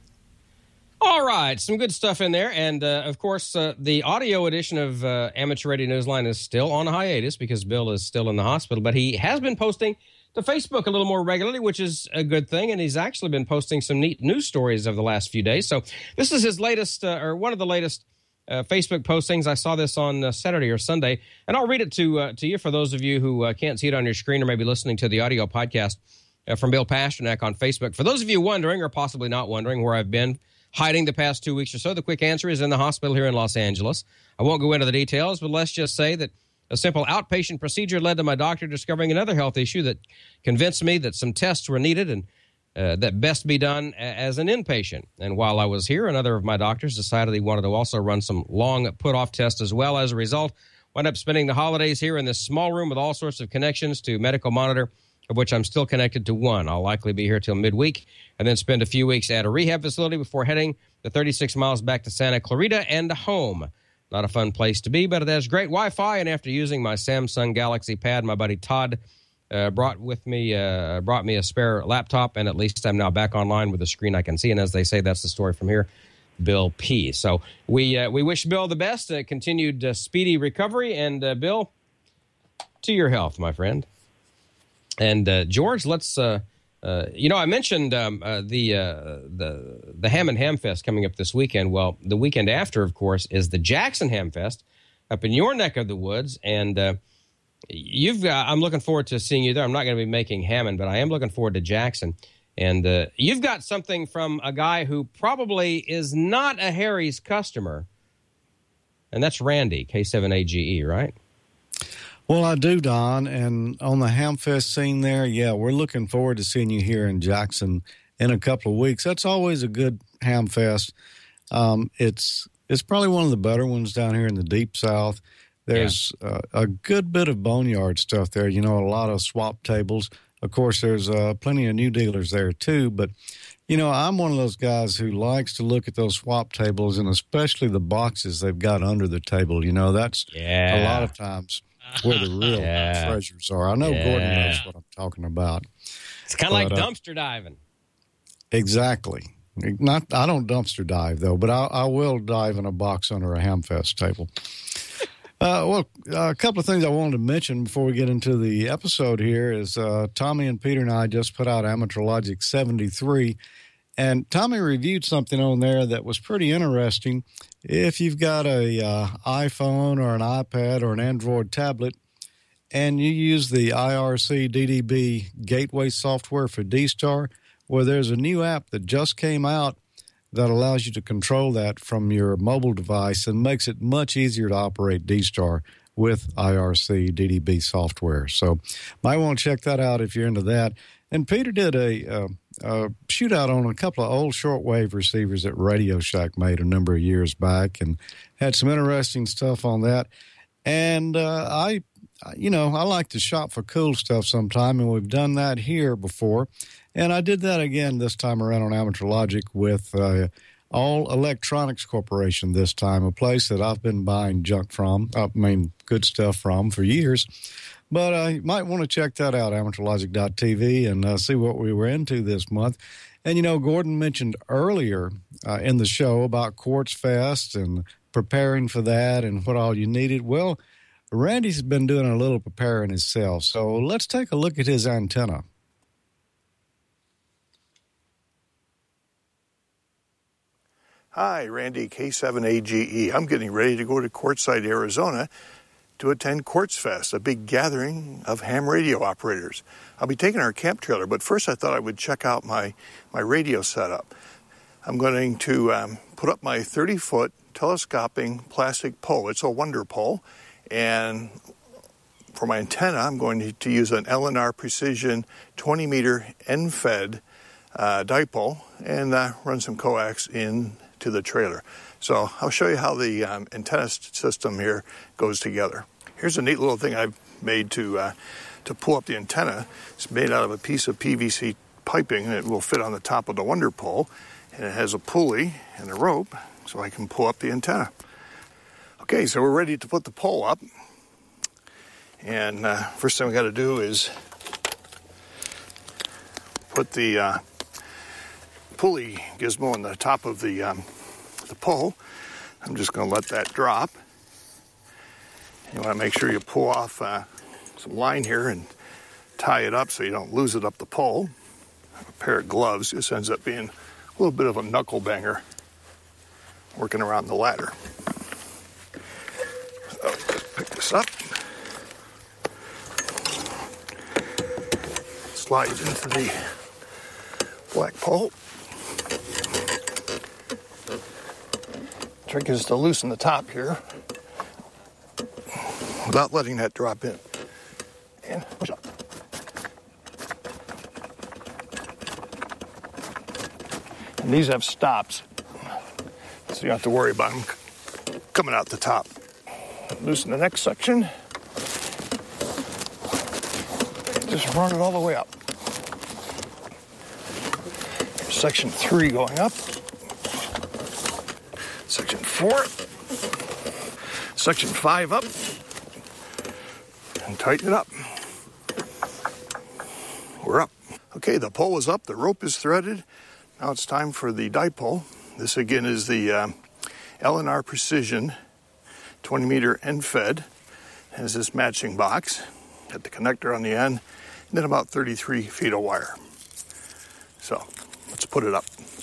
All right, some good stuff in there, and uh, of course, uh, the audio edition of uh, Amateur Radio Newsline is still on hiatus because Bill is still in the hospital, but he has been posting to Facebook a little more regularly, which is a good thing, and he's actually been posting some neat news stories over the last few days. So this is his latest, uh, or one of the latest uh, Facebook postings. I saw this on uh, Saturday or Sunday, and I'll read it to uh, to you for those of you who uh, can't see it on your screen or maybe listening to the audio podcast uh, from Bill Pasternak on Facebook. For those of you wondering, or possibly not wondering, where I've been hiding the past two weeks or so, the quick answer is in the hospital here in Los Angeles. I won't go into the details, but let's just say that a simple outpatient procedure led to my doctor discovering another health issue that convinced me that some tests were needed and uh, that best be done a- as an inpatient. And while I was here, another of my doctors decided he wanted to also run some long put-off tests as well. As a result, wound up spending the holidays here in this small room with all sorts of connections to medical monitor, of which I'm still connected to one. I'll likely be here till midweek and then spend a few weeks at a rehab facility before heading the thirty-six miles back to Santa Clarita and home. Not a fun place to be, but it has great Wi-Fi, and after using my Samsung Galaxy Pad, my buddy Todd uh, brought with me uh, brought me a spare laptop, and at least I'm now back online with a screen I can see, and as they say, that's the story from here. Bill P. So we uh, we wish Bill the best, uh, continued uh, speedy recovery, and uh, Bill, to your health, my friend. And uh, George, let's... Uh, Uh, you know, I mentioned um, uh, the uh, the the Ham and Ham Fest coming up this weekend. Well, the weekend after, of course, is the Jackson Ham Fest up in your neck of the woods, and uh, you've got. I'm looking forward to seeing you there. I'm not going to be making Hammond, but I am looking forward to Jackson. And uh, you've got something from a guy who probably is not a Harry's customer, and that's Randy K seven A G E, right? Well, I do, Don, and on the Hamfest scene there, yeah, we're looking forward to seeing you here in Jackson in a couple of weeks. That's always a good Hamfest. Um, it's it's probably one of the better ones down here in the Deep South. There's yeah. uh, a good bit of boneyard stuff there, you know, a lot of swap tables. Of course, there's uh, plenty of new dealers there, too, but, you know, I'm one of those guys who likes to look at those swap tables and especially the boxes they've got under the table. You know, that's yeah. a lot of times where the real yeah. treasures are. I know yeah. Gordon knows what I'm talking about. It's kind of like dumpster uh, diving. Exactly. Not, I don't dumpster dive, though, but I, I will dive in a box under a Hamfest table. Uh, well, uh, a couple of things I wanted to mention before we get into the episode here is uh, Tommy and Peter and I just put out Amateur Logic seventy-three, and Tommy reviewed something on there that was pretty interesting. If you've got a uh, iPhone or an iPad or an Android tablet and you use the I R C D D B gateway software for D-Star, well, there's a new app that just came out that allows you to control that from your mobile device and makes it much easier to operate D-Star with I R C D D B software. So might want to check that out if you're into that. And Peter did a, uh, a shootout on a couple of old shortwave receivers that Radio Shack made a number of years back and had some interesting stuff on that. And uh, I, you know, I like to shop for cool stuff sometime, and we've done that here before. And I did that again this time around on Amateur Logic with uh, All Electronics Corporation this time, a place that I've been buying junk from, I mean, good stuff from for years. But uh, you might want to check that out, amateur logic dot t v, and uh, see what we were into this month. And, you know, Gordon mentioned earlier uh, in the show about Quartz Fest and preparing for that and what all you needed. Well, Randy's been doing a little preparing himself, so let's take a look at his antenna. Hi, Randy, K seven A G E. I'm getting ready to go to Quartzsite, Arizona to attend Quartz Fest, a big gathering of ham radio operators. I'll be taking our camp trailer, but first I thought I would check out my, my radio setup. I'm going to um, put up my thirty-foot telescoping plastic pole. It's a Wonder Pole, and for my antenna, I'm going to, to use an L N R Precision twenty meter end-fed uh, dipole and uh, run some coax in to the trailer. So I'll show you how the um, antenna system here goes together. Here's a neat little thing I've made to uh, to pull up the antenna. It's made out of a piece of P V C piping, and it will fit on the top of the Wonder Pole. And it has a pulley and a rope, so I can pull up the antenna. Okay, so we're ready to put the pole up. And uh, first thing we got to do is put the uh, pulley gizmo on the top of the um, the pole. I'm just going to let that drop. You want to make sure you pull off uh, some line here and tie it up so you don't lose it up the pole. A pair of gloves. This ends up being a little bit of a knuckle banger working around the ladder. So just pick this up. Slides into the black pole. Trick is to loosen the top here without letting that drop in. And push up. And these have stops, so you don't have to worry about them coming out the top. Loosen the next section. Just run it all the way up. Section three going up. Section four. Section five up. And tighten it up. We're up. Okay, the pole is up. The rope is threaded. Now it's time for the dipole. This again is the uh, L N R Precision twenty meter end fed. Has this matching box. Got the connector on the end. And then about thirty-three feet of wire. So let's put it up.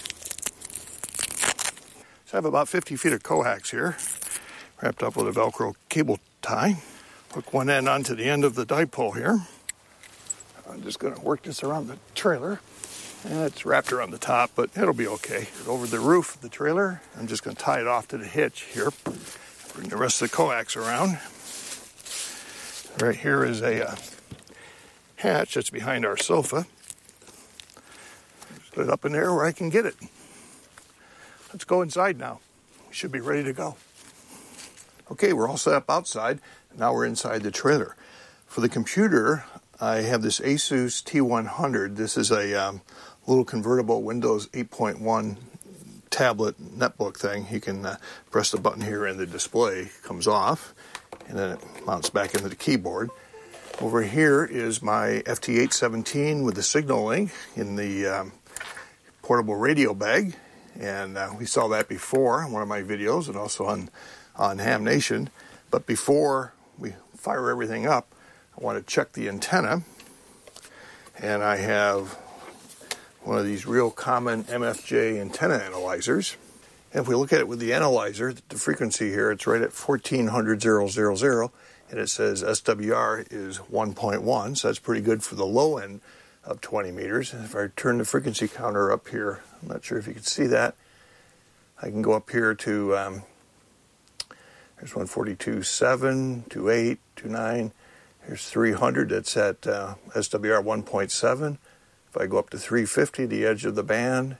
So I have about fifty feet of coax here, wrapped up with a Velcro cable tie. Hook one end onto the end of the dipole here. I'm just going to work this around the trailer. And it's wrapped around the top, but it'll be okay. Over the roof of the trailer, I'm just going to tie it off to the hitch here. Bring the rest of the coax around. Right here is a uh, hatch that's behind our sofa. Put it up in there where I can get it. Let's go inside now. We should be ready to go. Okay, we're all set up outside. Now we're inside the trailer. For the computer, I have this Asus T one hundred. This is a um, little convertible Windows eight point one tablet netbook thing. You can uh, press the button here and the display comes off, and then it mounts back into the keyboard. Over here is my F T eight seventeen with the signal link in the um, portable radio bag, and uh, we saw that before in one of my videos and also on, on Ham Nation. But before we fire everything up, I want to check the antenna, and I have one of these real common M F J antenna analyzers. And if we look at it with the analyzer, the frequency here, it's right at fourteen hundred zero zero zero, and it says S W R is one point one, so that's pretty good for the low end of twenty meters. And if I turn the frequency counter up here, I'm not sure if you can see that, I can go up here to, um, there's one forty-two point seven, two eight, two nine, here's three hundred, that's at uh, S W R one point seven. If I go up to three fifty, the edge of the band,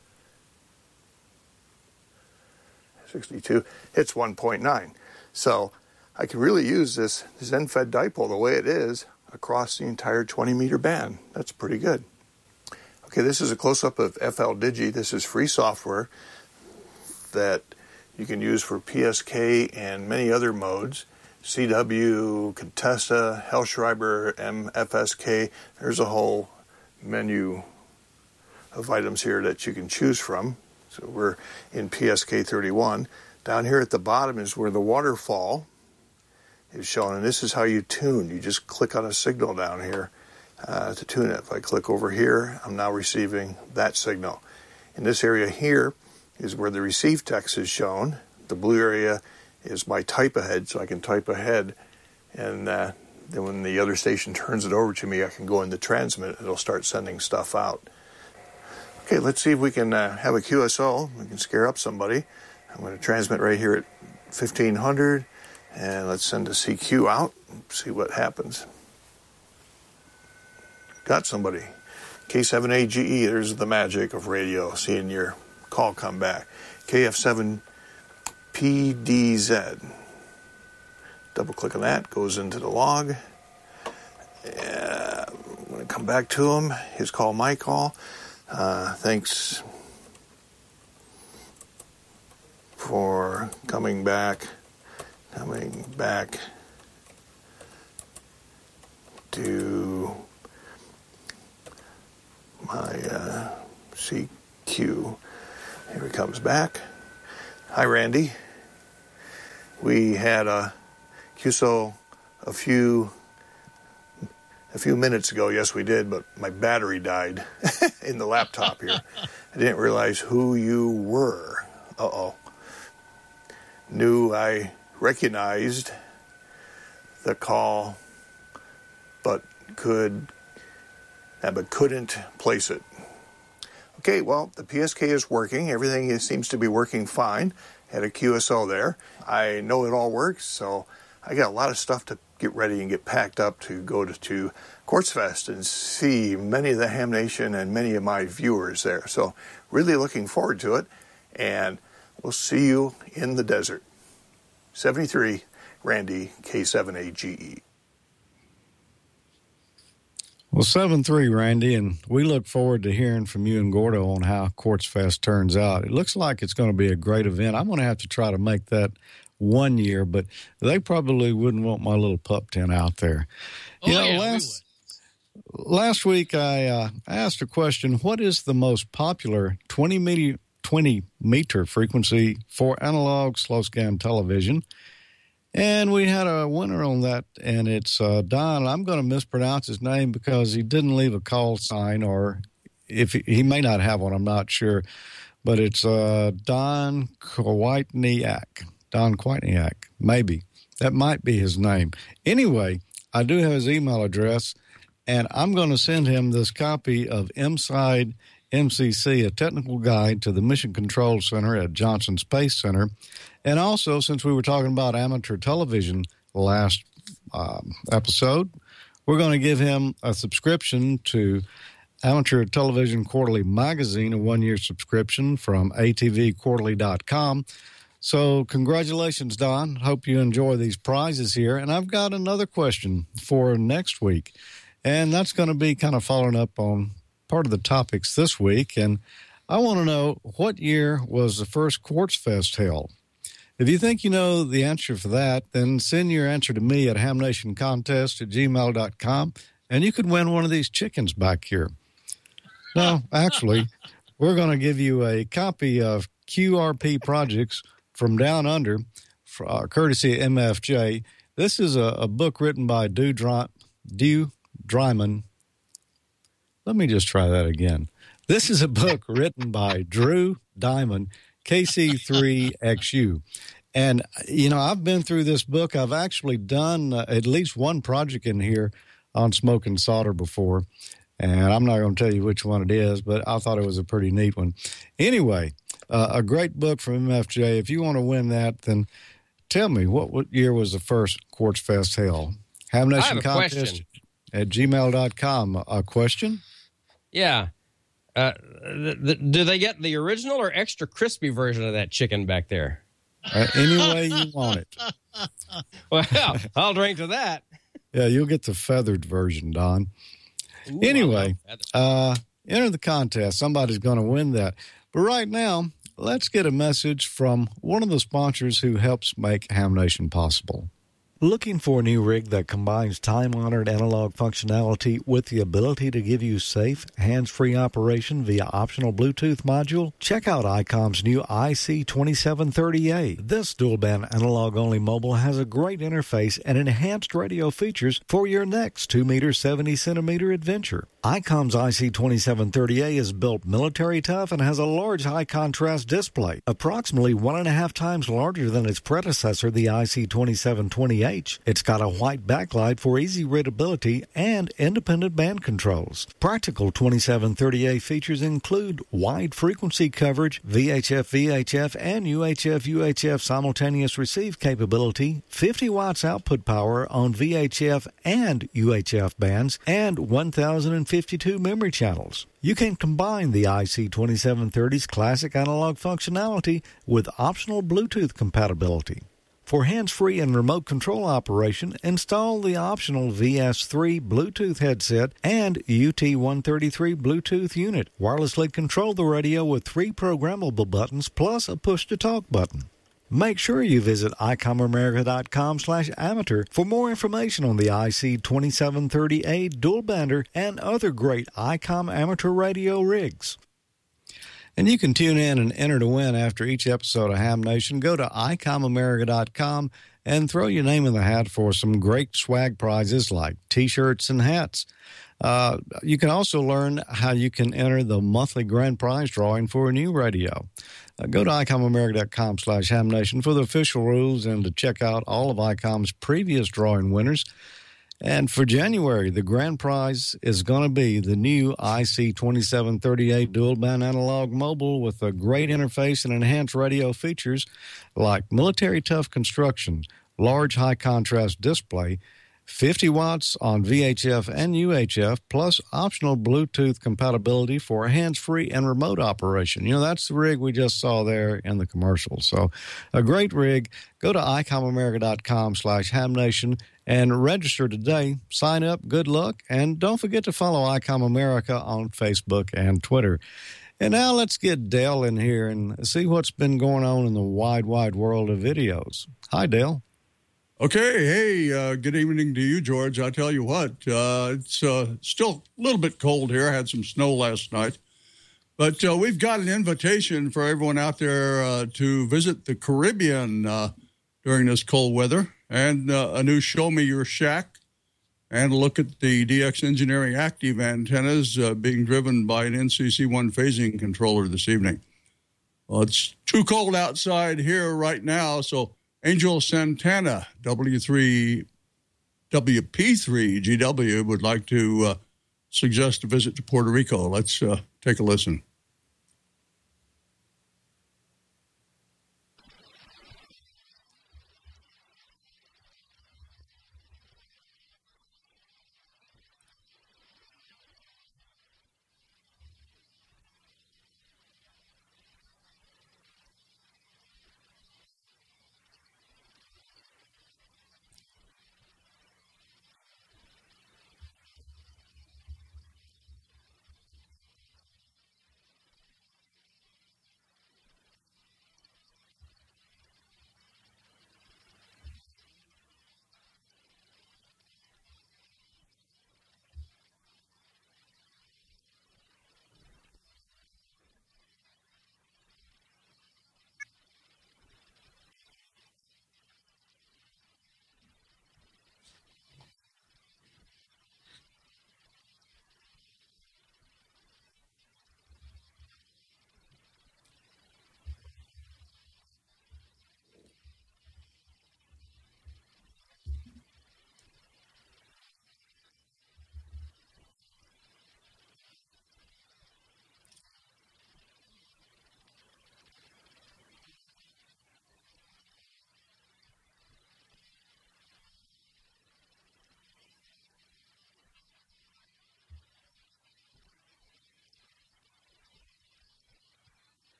sixty-two, it's one point nine. So I can really use this, this end-fed dipole the way it is across the entire twenty meter band. That's pretty good. Okay, this is a close-up of F L Digi. This is free software. that you can use for P S K and many other modes. C W, Contessa, Hellschreiber, M F S K. There's a whole menu of items here that you can choose from. So we're in P S K thirty-one. Down here at the bottom is where the waterfall is shown, and this is how you tune. You just click on a signal down here uh, to tune it. If I click over here, I'm now receiving that signal. In this area here is where the receive text is shown. The blue area is my type ahead, so I can type ahead, and uh, then when the other station turns it over to me, I can go into transmit. It'll start sending stuff out. Okay, let's see if we can uh, have a Q S O. We can scare up somebody. I'm going to transmit right here at fifteen hundred, and let's send a C Q out and see what happens. Got somebody. K seven A G E, there's the magic of radio, seeing your call come back. K F seven P D Z. Double click on that, goes into the log. Yeah, I'm going to come back to him. His call, my call. Uh, thanks for coming back, coming back to my uh, C Q. Here he comes back. Hi, Randy. We had a Q S O a few a few minutes ago. Yes, we did, but my battery died in the laptop here. I didn't realize who you were. Uh-oh. Knew I recognized the call, but could, uh, but couldn't place it. Okay, well, the P S K is working. Everything is, seems to be working fine. Had a Q S O there. I know it all works, so I got a lot of stuff to get ready and get packed up to go to, to QuartzFest and see many of the Ham Nation and many of my viewers there. So really looking forward to it, and we'll see you in the desert. seventy-three, Randy, K seven A G E. Well, seven three, Randy, and we look forward to hearing from you and Gordo on how QuartzFest turns out. It looks like it's going to be a great event. I'm going to have to try to make that one year, but they probably wouldn't want my little pup tent out there. Oh, you know, yeah, last, last week I uh, asked a question, what is the most popular twenty meter, twenty meter frequency for analog slow scan television? And we had a winner on that, and it's uh, Don. I'm going to mispronounce his name because he didn't leave a call sign, or if he, he may not have one, I'm not sure. But it's uh, Don Kwiatniak. Don Kwiatniak, maybe. That might be his name. Anyway, I do have his email address, and I'm going to send him this copy of M-Side M C C, a technical guide to the Mission Control Center at Johnson Space Center. And also, since we were talking about amateur television last um, episode, we're going to give him a subscription to Amateur Television Quarterly Magazine, a one-year subscription from A T V quarterly dot com. So congratulations, Don. Hope you enjoy these prizes here. And I've got another question for next week, and that's going to be kind of following up on part of the topics this week. And I want to know, what year was the first QuartzFest held? If you think you know the answer for that, then send your answer to me at hamnationcontest at gmail dot com, and you could win one of these chickens back here. No, actually, we're going to give you a copy of Q R P Projects from Down Under, for, uh, courtesy of M F J. This is a, a book written by Dew, Dry, Dew Dryman. Let me just try that again. This is a book written by Drew Diamond, K C three X U. And, you know, I've been through this book. I've actually done uh, at least one project in here on smoke and solder before. And I'm not going to tell you which one it is, but I thought it was a pretty neat one. Anyway, uh, a great book from M F J. If you want to win that, then tell me, what, what year was the first QuartzFest held? Ham Nation Contest at gmail dot com. A question? Yeah. Uh, th- th- do they get the original or extra crispy version of that chicken back there? Uh, any way you want it. Well, I'll drink to that. Yeah, you'll get the feathered version, Don. Ooh, anyway, uh, enter the contest. Somebody's going to win that. But right now, let's get a message from one of the sponsors who helps make Ham Nation possible. Looking for a new rig that combines time-honored analog functionality with the ability to give you safe, hands-free operation via optional Bluetooth module? Check out I COM's new I C twenty-seven thirty A. This dual-band analog-only mobile has a great interface and enhanced radio features for your next two meter seventy centimeter adventure. I COM's I C twenty-seven thirty A is built military tough and has a large high-contrast display, approximately one and a half times larger than its predecessor, the I C twenty-seven twenty A. It's got a white backlight for easy readability and independent band controls. Practical twenty-seven thirty A features include wide frequency coverage, V H F V H F and U H F U H F simultaneous receive capability, fifty watts output power on V H F and U H F bands, and one thousand fifty-two memory channels. You can combine the I C twenty-seven thirty's classic analog functionality with optional Bluetooth compatibility. For hands-free and remote control operation, install the optional V S three Bluetooth headset and U T one thirty-three Bluetooth unit. Wirelessly control the radio with three programmable buttons plus a push-to-talk button. Make sure you visit icomamerica.com slash amateur for more information on the I C twenty-seven thirty A dual bander and other great I COM amateur radio rigs. And you can tune in and enter to win after each episode of Ham Nation. Go to i com america dot com and throw your name in the hat for some great swag prizes like T-shirts and hats. Uh, you can also learn how you can enter the monthly grand prize drawing for a new radio. Uh, go to icomamerica.com slash Ham Nation for the official rules and to check out all of I COM's previous drawing winners. And for January, the grand prize is going to be the new I C twenty-seven thirty A dual-band analog mobile with a great interface and enhanced radio features like military-tough construction, large high-contrast display, fifty watts on V H F and U H F, plus optional Bluetooth compatibility for hands-free and remote operation. You know, that's the rig we just saw there in the commercial. So a great rig. Go to icomamerica.com slash hamnation and register today. Sign up. Good luck. And don't forget to follow I COM America on Facebook and Twitter. And now let's get Dale in here and see what's been going on in the wide, wide world of videos. Hi, Dale. Okay, hey, uh, good evening to you, George. I'll tell you what, uh, it's uh, still a little bit cold here. I had some snow last night. But uh, we've got an invitation for everyone out there uh, to visit the Caribbean uh, during this cold weather, and uh, a new Show Me Your Shack, and look at the D X Engineering Active antennas uh, being driven by an N C C one phasing controller this evening. Well, it's too cold outside here right now, so Angel Santana, W three, W P three G W, would like to uh, suggest a visit to Puerto Rico. Let's uh, take a listen.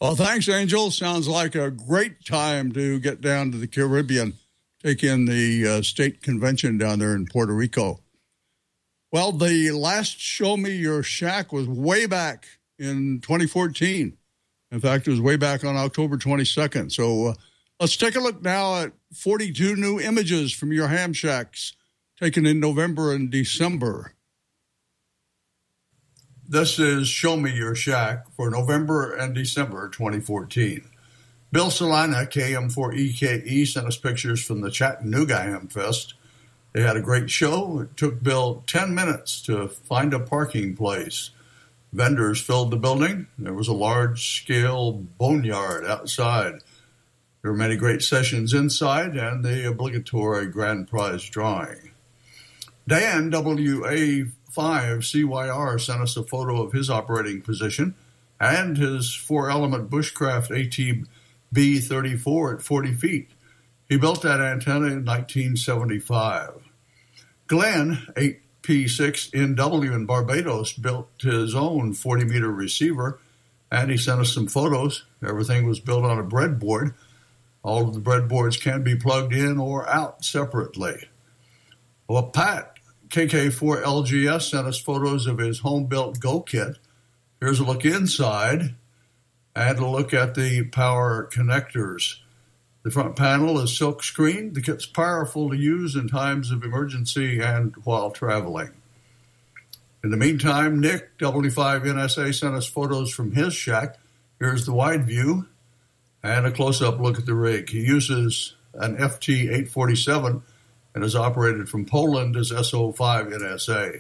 Well, thanks, Angel. Sounds like a great time to get down to the Caribbean, take in the uh, state convention down there in Puerto Rico. Well, the last Show Me Your Shack was way back in twenty fourteen. In fact, it was way back on October twenty-second. So uh, let's take a look now at forty-two new images from your ham shacks taken in November and December. This is Show Me Your Shack for November and December twenty fourteen. Bill Salina, K M four E K E, sent us pictures from the Chattanooga Ham Fest. They had a great show. It took Bill ten minutes to find a parking place. Vendors filled the building. There was a large-scale boneyard outside. There were many great sessions inside and the obligatory grand prize drawing. Dan, W A five C Y R, sent us a photo of his operating position and his four-element Bushcraft A T B thirty-four at forty feet. He built that antenna in nineteen seventy-five. Glenn, eight P six N W in Barbados, built his own forty-meter receiver, and he sent us some photos. Everything was built on a breadboard. All of the breadboards can be plugged in or out separately. Well, Pat, K K four L G S, sent us photos of his home-built Go Kit. Here's a look inside and a look at the power connectors. The front panel is silk screened. The kit's powerful to use in times of emergency and while traveling. In the meantime, Nick, W five N S A, sent us photos from his shack. Here's the wide view and a close-up look at the rig. He uses an F T eight forty-seven and is operated from Poland as S O five N S A.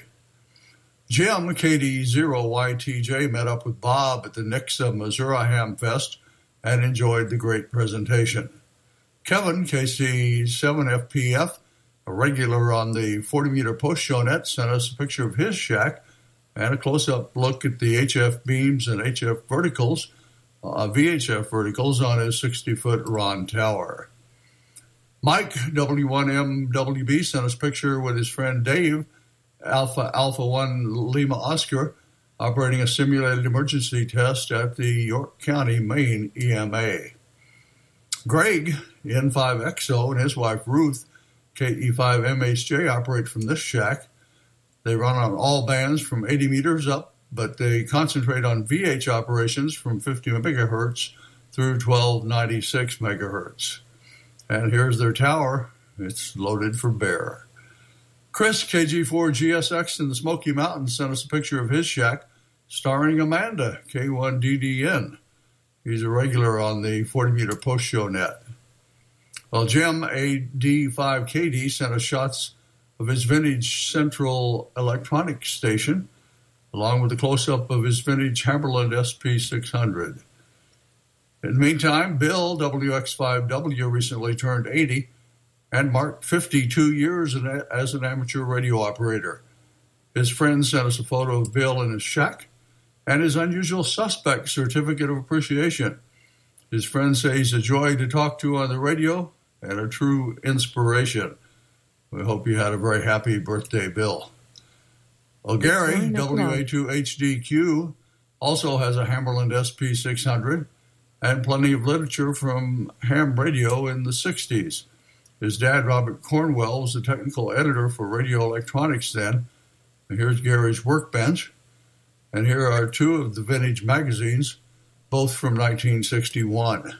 Jim, K D zero Y T J, met up with Bob at the Nixa, Missouri Ham Fest and enjoyed the great presentation. Kevin, K C seven F P F, a regular on the forty-meter post-show net, sent us a picture of his shack and a close-up look at the H F beams and H F verticals, uh, V H F verticals on his sixty-foot Ron Tower. Mike, W one M W B, sent us a picture with his friend Dave, Alpha Alpha one Lima Oscar, operating a simulated emergency test at the York County, Maine E M A. Greg, N five X O, and his wife Ruth, K E five M H J, operate from this shack. They run on all bands from eighty meters up, but they concentrate on V H operations from fifty megahertz through twelve ninety-six megahertz. And here's their tower. It's loaded for bear. Chris, K G four G S X in the Smoky Mountains, sent us a picture of his shack starring Amanda, K one D D N. He's a regular on the forty-meter post-show net. Well, Jim, A D five K D, sent us shots of his vintage Central Electronics station, along with a close-up of his vintage Hammerland S P six hundred. In the meantime, Bill, W X five W, recently turned eighty and marked fifty-two years as an amateur radio operator. His friends sent us a photo of Bill in his shack and his unusual suspect certificate of appreciation. His friends say he's a joy to talk to on the radio and a true inspiration. We hope you had a very happy birthday, Bill. Well, Gary, W A two H D Q, also has a Hammerland S P six hundred and plenty of literature from ham radio in the sixties. His dad, Robert Cornwell, was the technical editor for Radio Electronics then. And here's Gary's workbench. And here are two of the vintage magazines, both from nineteen sixty-one.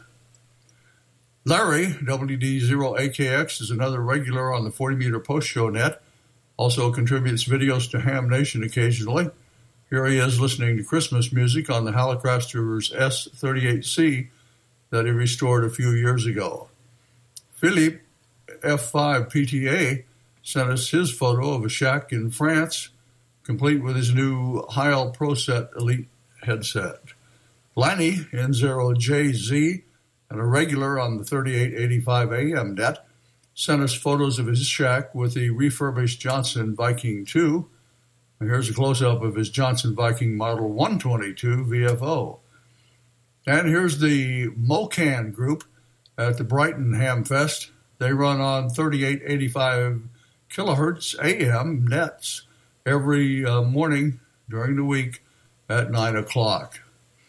Larry, W D zero A K X, is another regular on the forty-meter post-show net, also contributes videos to Ham Nation occasionally. Here he is listening to Christmas music on the Hallicrafters S thirty-eight C that he restored a few years ago. Philippe, F five P T A, sent us his photo of a shack in France, complete with his new Heil ProSet Elite headset. Lanny, N zero J Z, and a regular on the thirty-eight eighty-five A M net, sent us photos of his shack with the refurbished Johnson Viking two. And here's a close-up of his Johnson Viking Model one twenty-two V F O. And here's the Mocan group at the Brighton Ham Fest. They run on thirty-eight eighty-five kilohertz A M nets every uh, morning during the week at nine o'clock.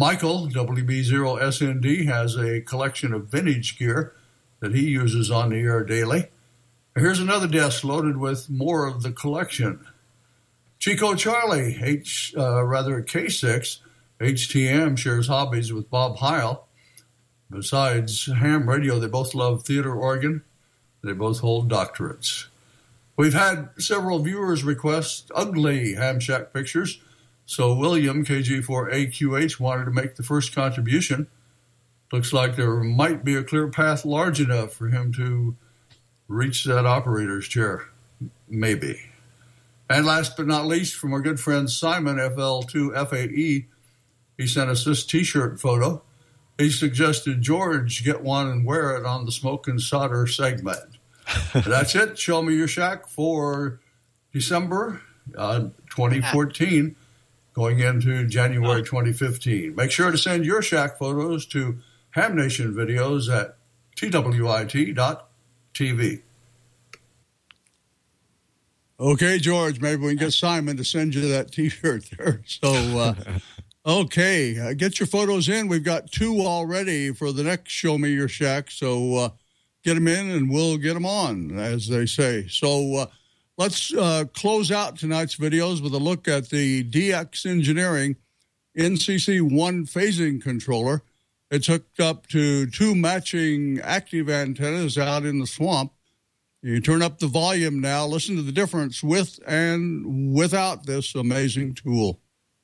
Michael, W B zero S N D, has a collection of vintage gear that he uses on the air daily. Here's another desk loaded with more of the collection. Chico Charlie, H, uh, rather K six, H T M, shares hobbies with Bob Heil. Besides ham radio, they both love theater organ. They both hold doctorates. We've had several viewers request ugly Ham Shack pictures, so William, K G four A Q H, wanted to make the first contribution. Looks like there might be a clear path large enough for him to reach that operator's chair. Maybe. And last but not least, from our good friend Simon, F L two F eight E, he sent us this T-shirt photo. He suggested George get one and wear it on the Smoke and Solder segment. That's it. Show me your shack for December uh, twenty fourteen, going into January twenty fifteen. Make sure to send your shack photos to Ham Nation Videos at T W I T dot T V. Okay, George, maybe we can get Simon to send you that T-shirt there. So, uh, okay, uh, get your photos in. We've got two already for the next Show Me Your Shack. So uh, get them in and we'll get them on, as they say. So uh, let's uh, close out tonight's videos with a look at the D X Engineering N C C one phasing controller. It's hooked up to two matching active antennas out in the swamp. You turn up the volume now. Listen to the difference with and without this amazing tool.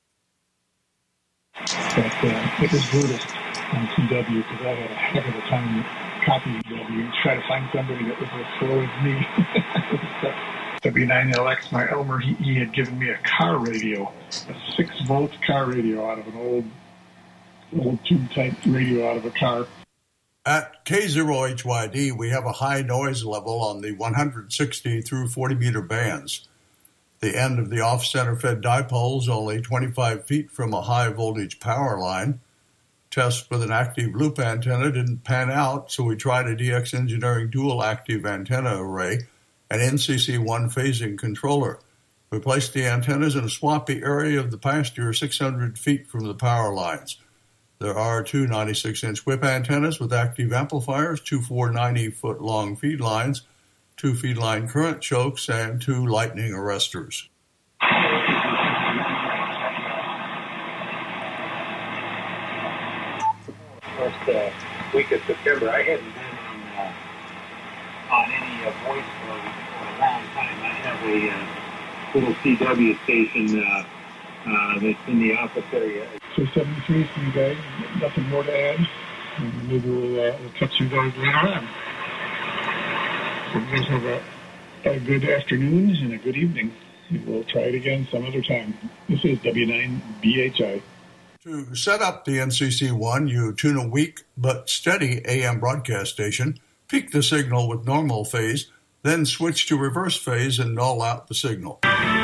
But uh, it was brutal on C W because I had a heck of a time copying W and try to find somebody that was as slow as me. W nine L X, my Elmer, he, he had given me a car radio, a six-volt car radio out of an old, old tube-type radio out of a car. At K zero H Y D, we have a high noise level on the one hundred sixty through forty meter bands. The end of the off-center fed dipole is only twenty-five feet from a high-voltage power line. Test with an active loop antenna didn't pan out, so we tried a D X Engineering dual active antenna array, an N C C one phasing controller. We placed the antennas in a swampy area of the pasture six hundred feet from the power lines. There are two ninety-six inch whip antennas with active amplifiers, two four ninety foot long feed lines, two feed line current chokes, and two lightning arresters. First uh, week of September, I hadn't been on, uh, on any uh, voice for, for a long time. I have a uh, little C W station uh, uh, that's in the office area. So seventy-three for you guys. Nothing more to add. And maybe we'll, uh, we'll catch you guys later on. So you guys have a, a good afternoon and a good evening. We'll try it again some other time. This is W nine B H I. To set up the N C C one, you tune a weak but steady A M broadcast station, peak the signal with normal phase, then switch to reverse phase and null out the signal.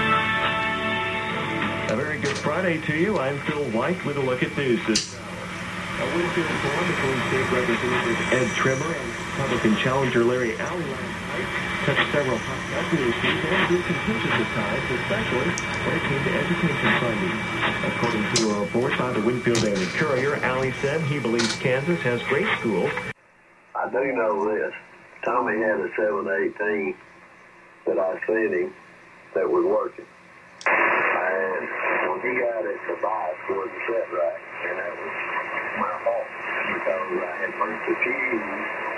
A very good Friday to you. I'm Phil White with a look at news this hour. A Winfield forum between State Representative Ed Trimmer and Republican challenger Larry Alley last night touched several hot button issues and drew contentious at times, especially when it came to education funding. According to a report by the Winfield Daily Courier, Alley said he believes Kansas has great schools. I do know this. Tommy had a seven eighteen that I sent him that was working. And when he got it, the bias wasn't set right. And that was my fault because I had burnt the fuse.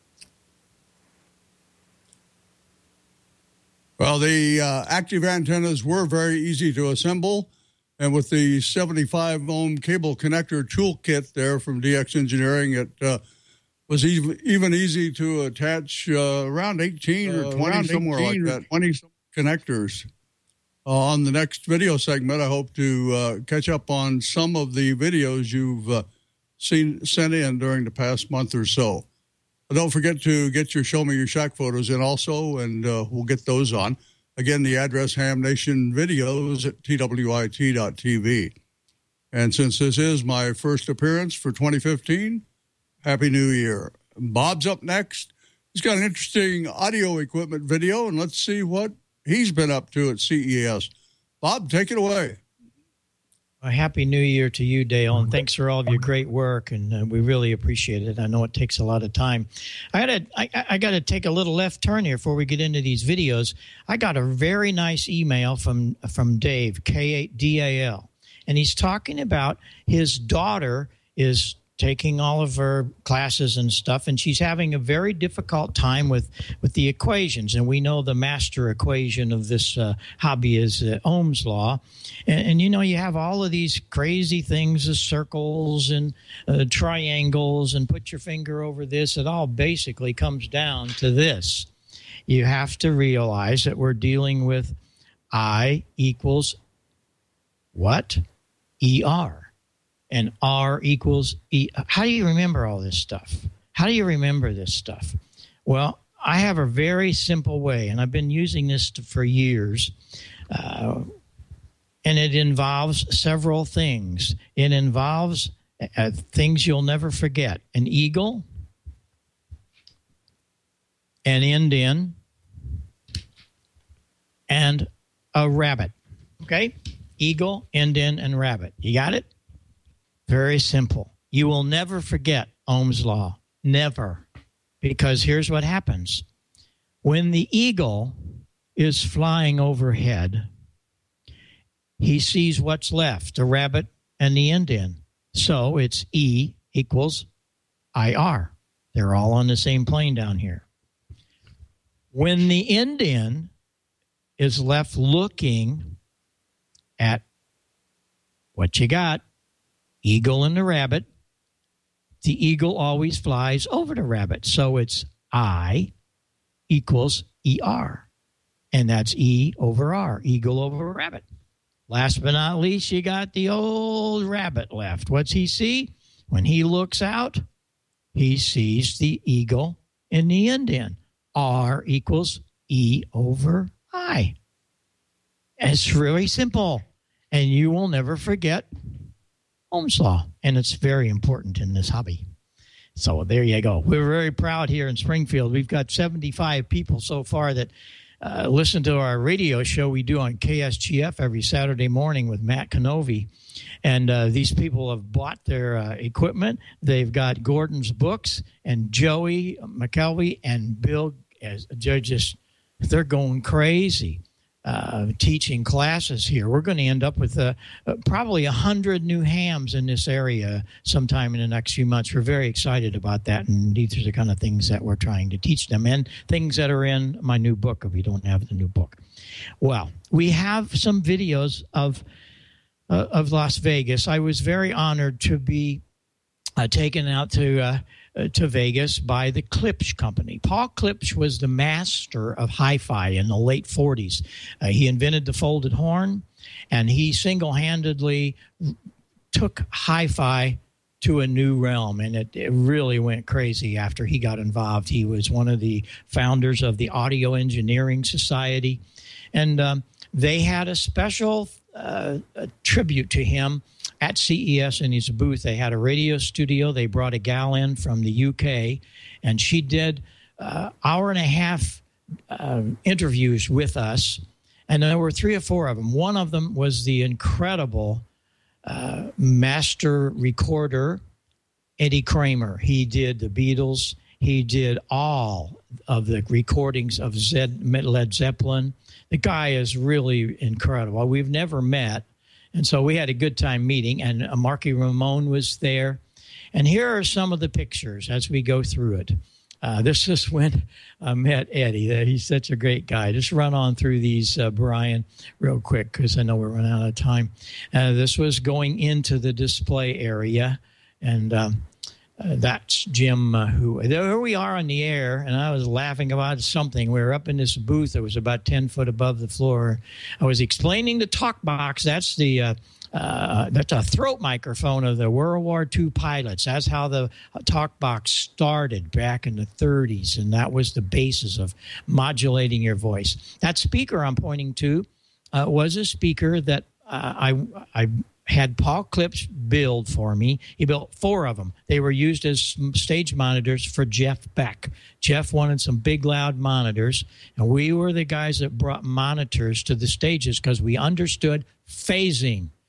Well, the uh, active antennas were very easy to assemble. And with the seventy-five ohm cable connector toolkit there from D X Engineering, it uh, was even, even easy to attach uh, around eighteen or twenty, uh, somewhere like that, twenty connectors. Uh, on the next video segment, I hope to uh, catch up on some of the videos you've uh, seen sent in during the past month or so. But don't forget to get your Show Me Your Shack photos in also, and uh, we'll get those on. Again, the address Ham Nation Videos at T W I T dot T V. And since this is my first appearance for twenty fifteen, Happy New Year. Bob's up next. He's got an interesting audio equipment video, and let's see what he's been up to at C E S. Bob, take it away. A happy New Year to you, Dale, and thanks for all of your great work, and uh, we really appreciate it. I know it takes a lot of time. I got to I, I got to take a little left turn here before we get into these videos. I got a very nice email from from Dave, K D A L, and he's talking about his daughter is taking all of her classes and stuff, and she's having a very difficult time with, with the equations. And we know the master equation of this uh, hobby is uh, Ohm's law. And, and, you know, you have all of these crazy things, as circles and uh, triangles, and put your finger over this. It all basically comes down to this. You have to realize that we're dealing with I equals what? E R. And R equals E. How do you remember all this stuff? How do you remember this stuff? Well, I have a very simple way, and I've been using this to, for years, uh, and it involves several things. It involves uh, things you'll never forget. An eagle, an Indian, and a rabbit. Okay? Eagle, Indian, and rabbit. You got it? Very simple. You will never forget Ohm's law. Never. Because here's what happens. When the eagle is flying overhead, he sees what's left, the rabbit and the Indian. So it's E equals I R. They're all on the same plane down here. When the Indian is left looking at what you got, eagle and the rabbit, the eagle always flies over the rabbit. So it's I equals E R. And that's E over R, eagle over rabbit. Last but not least, you got the old rabbit left. What's he see? When he looks out, he sees the eagle and the Indian. R equals E over I. It's really simple. And you will never forget Ohm's law, and it's very important in this hobby. So there you go. We're very proud here in Springfield. We've got seventy-five people so far that uh, listen to our radio show we do on K S G F every Saturday morning with Matt Kenovi. And uh, these people have bought their uh, equipment. They've got Gordon's books, and Joey McKelvey and Bill, as they're just, they're going crazy. Uh, teaching classes here. We're going to end up with uh, uh, probably one hundred new hams in this area sometime in the next few months. We're very excited about that, and these are the kind of things that we're trying to teach them, and things that are in my new book if you don't have the new book. Well, we have some videos of, uh, of Las Vegas. I was very honored to be uh, taken out to uh, to Vegas by the Klipsch Company. Paul Klipsch was the master of hi-fi in the late forties. Uh, he invented the folded horn, and he single-handedly took hi-fi to a new realm, and it, it really went crazy after he got involved. He was one of the founders of the Audio Engineering Society, and um, they had a special uh, a tribute to him at C E S in his booth. They had a radio studio. They brought a gal in from the U K, and she did uh, hour and a half uh, interviews with us, and there were three or four of them. One of them was the incredible uh, master recorder, Eddie Kramer. He did the Beatles. He did all of the recordings of Zed, Led Zeppelin. The guy is really incredible. We've never met. And so we had a good time meeting, and uh, Marky Ramone was there. And here are some of the pictures as we go through it. Uh, this is when I met Eddie. He's such a great guy. Just run on through these, uh, Brian, real quick, because I know we're running out of time. Uh, this was going into the display area, and um, uh, that's Jim, uh, who, there we are on the air, and I was laughing about something. We were up in this booth that was about ten foot above the floor. I was explaining the talk box. That's the uh, uh, that's a throat microphone of the World War Two pilots. That's how the talk box started back in the thirties, and that was the basis of modulating your voice. That speaker I'm pointing to uh, was a speaker that uh, I I. had Paul Klipsch build for me. He built four of them. They were used as stage monitors for Jeff Beck. Jeff wanted some big, loud monitors, and we were the guys that brought monitors to the stages because we understood phasing.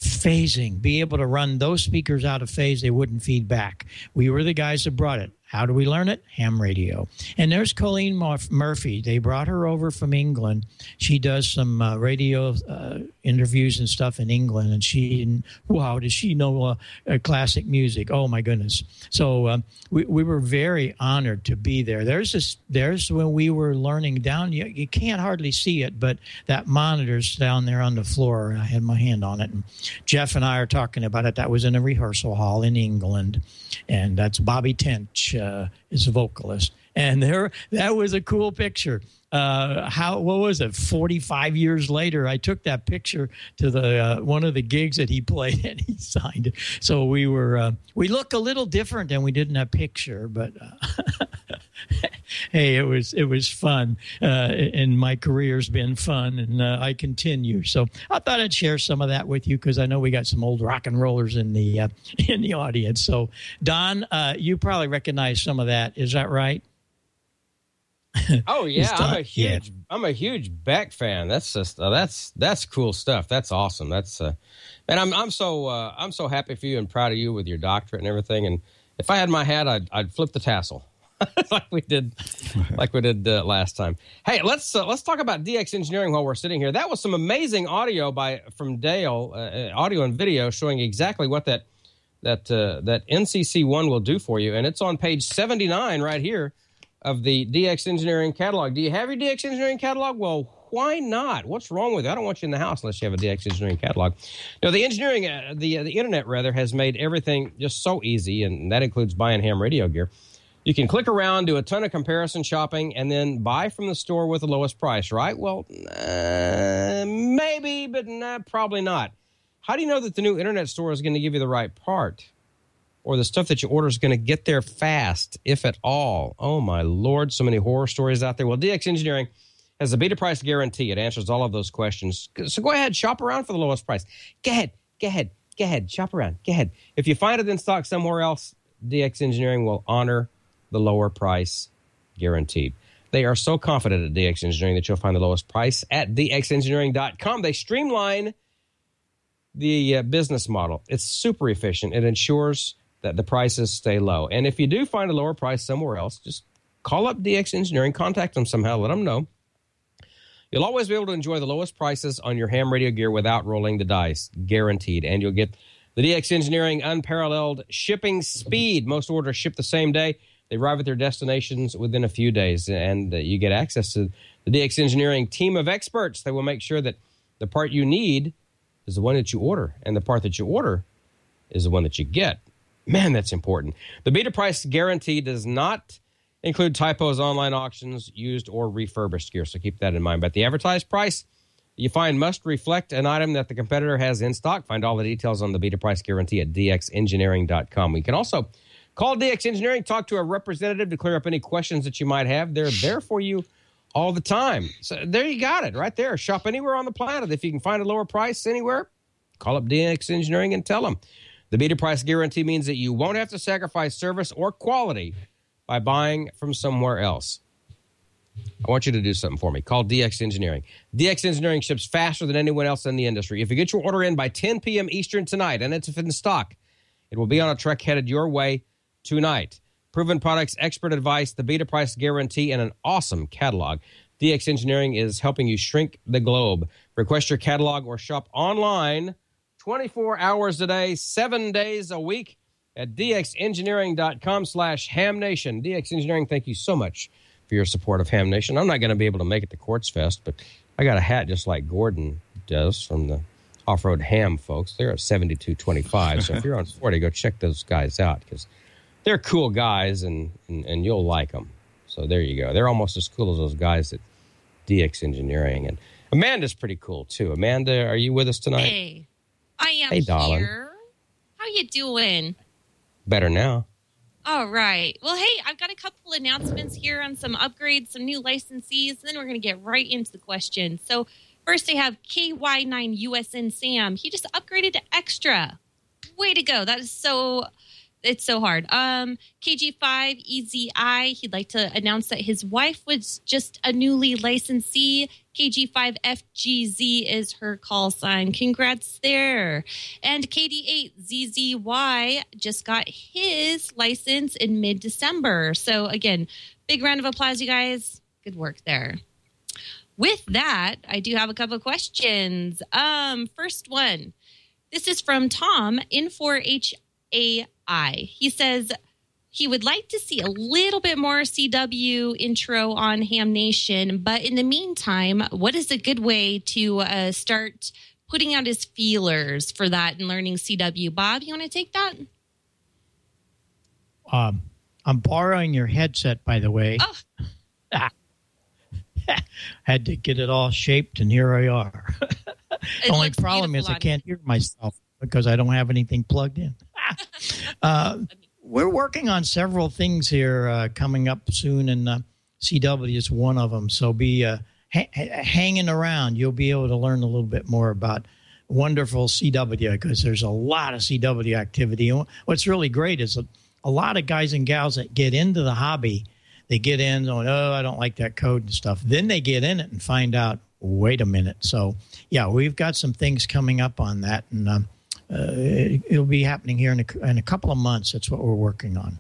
phasing, be able to run those speakers out of phase, they wouldn't feed back. We were the guys that brought it. How do we learn it? Ham radio. And there's Colleen Murf- Murphy. They brought her over from England. She does some uh, radio uh, interviews and stuff in England. And she, wow, does she know uh, uh, classic music? Oh, my goodness. So um, we, we were very honored to be there. There's this, there's when we were learning down, you, you can't hardly see it, but that monitor's down there on the floor. I had my hand on it. And Jeff and I are talking about it. That was in a rehearsal hall in England. And that's Bobby Tench. Uh, is a vocalist, and there that was a cool picture. Uh, how what was it? forty-five years later, I took that picture to the uh, one of the gigs that he played, and he signed it. So we were uh, we look a little different than we did in that picture, but uh, hey, it was it was fun, uh, and my career's been fun, and uh, I continue. So I thought I'd share some of that with you because I know we got some old rock and rollers in the uh, in the audience. So Don, uh, you probably recognize some of that. Is that right? Oh yeah, I'm a huge, yeah. I'm a huge Beck fan. That's just uh, that's that's cool stuff. That's awesome. That's uh, and I'm I'm so uh, I'm so happy for you and proud of you with your doctorate and everything. And if I had my hat, I'd I'd flip the tassel like we did, like we did uh, last time. Hey, let's uh, let's talk about D X Engineering while we're sitting here. That was some amazing audio by from Dale, uh, audio and video showing exactly what that that uh, that N C C one will do for you, and it's on page seventy-nine right here of the D X Engineering catalog. Do you have your D X Engineering catalog? Well, why not? What's wrong with it? I don't want you in the house unless you have a D X Engineering catalog. No, the engineering, uh, the uh, the internet rather, has made everything just so easy, and that includes buying ham radio gear. You can click around, do a ton of comparison shopping, and then buy from the store with the lowest price, right? Well, uh, maybe, but nah, probably not. How do you know that the new internet store is going to give you the right part? Or the stuff that you order is going to get there fast, if at all? Oh, my Lord, so many horror stories out there. Well, D X Engineering has a beta price guarantee. It answers all of those questions. So go ahead, shop around for the lowest price. Go ahead, go ahead, go ahead, shop around, go ahead. If you find it in stock somewhere else, D X Engineering will honor the lower price guaranteed. They are so confident at D X Engineering that you'll find the lowest price at D X engineering dot com. They streamline the uh, business model. It's super efficient. It ensures that the prices stay low. And if you do find a lower price somewhere else, just call up D X Engineering, contact them somehow, let them know. You'll always be able to enjoy the lowest prices on your ham radio gear without rolling the dice, guaranteed. And you'll get the D X Engineering unparalleled shipping speed. Most orders ship the same day. They arrive at their destinations within a few days, and uh, you get access to the D X Engineering team of experts. They will make sure that the part you need is the one that you order, and the part that you order is the one that you get. Man, that's important. The beta price guarantee does not include typos, online auctions, used or refurbished gear, so keep that in mind. But the advertised price you find must reflect an item that the competitor has in stock. Find all the details on the beta price guarantee at D X engineering dot com. You can also call D X Engineering, talk to a representative to clear up any questions that you might have. They're there for you all the time. So there you got it right there. Shop anywhere on the planet. If you can find a lower price anywhere, call up D X Engineering and tell them. The beta price guarantee means that you won't have to sacrifice service or quality by buying from somewhere else. I want you to do something for me. Call D X Engineering. D X Engineering ships faster than anyone else in the industry. If you get your order in by ten p.m. Eastern tonight and it's in stock, it will be on a truck headed your way tonight. Proven products, expert advice, the beta price guarantee, and an awesome catalog. D X Engineering is helping you shrink the globe. Request your catalog or shop online twenty-four hours a day, seven days a week at D X engineering dot com slash Ham Nation. D X Engineering, thank you so much for your support of Ham Nation. I'm not going to be able to make it to Quartz Fest, but I got a hat just like Gordon does from the Off-Road Ham folks. They're at seventy-two twenty-five, so if you're on forty, go check those guys out because they're cool guys, and, and, and you'll like them. So there you go. They're almost as cool as those guys at D X Engineering. And Amanda's pretty cool, too. Amanda, are you with us tonight? Hey. I am hey, darling. here. How you doing? Better now. All right. Well, hey, I've got a couple announcements here on some upgrades, some new licensees, and then we're going to get right into the questions. So first, I have K Y nine U S N Sam. He just upgraded to Extra. Way to go. That is so It's so hard. Um, K G five E Z I, he'd like to announce that his wife was just a newly licensee. K G five F G Z is her call sign. Congrats there. And K D eight Z Z Y just got his license in mid-December. So again, big round of applause, you guys. Good work there. With that, I do have a couple of questions. Um, first one. This is from Tom in four H A I. He says he would like to see a little bit more C W intro on Ham Nation, but in the meantime, what is a good way to uh, start putting out his feelers for that and learning C W? Bob, you want to take that? Um, I'm borrowing your headset, by the way. Oh. Had to get it all shaped, and here I are. The only problem is I can't hear myself because I don't have anything plugged in. uh, we're working on several things here uh, coming up soon, and uh, C W is one of them. So be uh, ha- hanging around. You'll be able to learn a little bit more about wonderful C W because there's a lot of C W activity. And what's really great is a, a lot of guys and gals that get into the hobby, they get in going, oh, I don't like that code and stuff. Then they get in it and find out, wait a minute. So, yeah, we've got some things coming up on that, and um, uh, it, it'll be happening here in a, in a couple of months. That's what we're working on.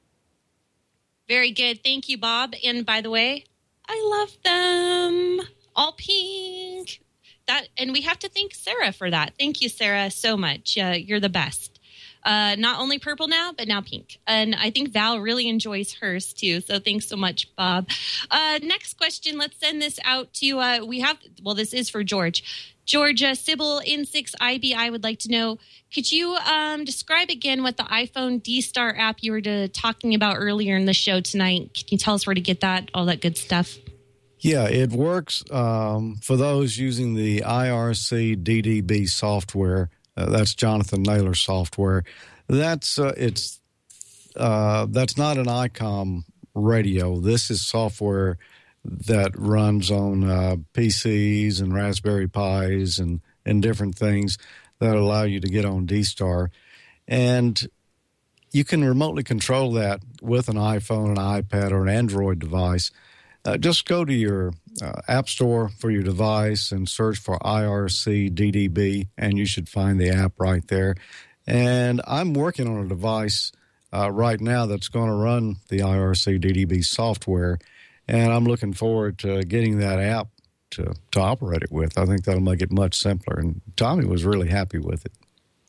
Very good. Thank you, Bob. And by the way, I love them. All pink. That, and we have to thank Sarah for that. Thank you, Sarah, so much. Uh, you're the best. Uh, not only purple now, but now pink. And I think Val really enjoys hers too. So thanks so much, Bob. Uh, next question. Let's send this out to, uh, we have, well, this is for George. George, uh, Sybil N six I B I would like to know, could you um, describe again what the iPhone D-Star app you were to, talking about earlier in the show tonight? Can you tell us where to get that, all that good stuff? Yeah, it works um, for those using the I R C D D B software. Uh, that's Jonathan Naylor software. That's uh, it's uh, that's not an I COM radio. This is software that runs on uh, P Cs and Raspberry Pis and and different things that allow you to get on D-Star, and you can remotely control that with an iPhone, an iPad, or an Android device. Uh, just go to your uh, app store for your device and search for I R C D D B, and you should find the app right there. And I'm working on a device uh, right now that's going to run the I R C D D B software, and I'm looking forward to getting that app to, to operate it with. I think that'll make it much simpler, and Tommy was really happy with it.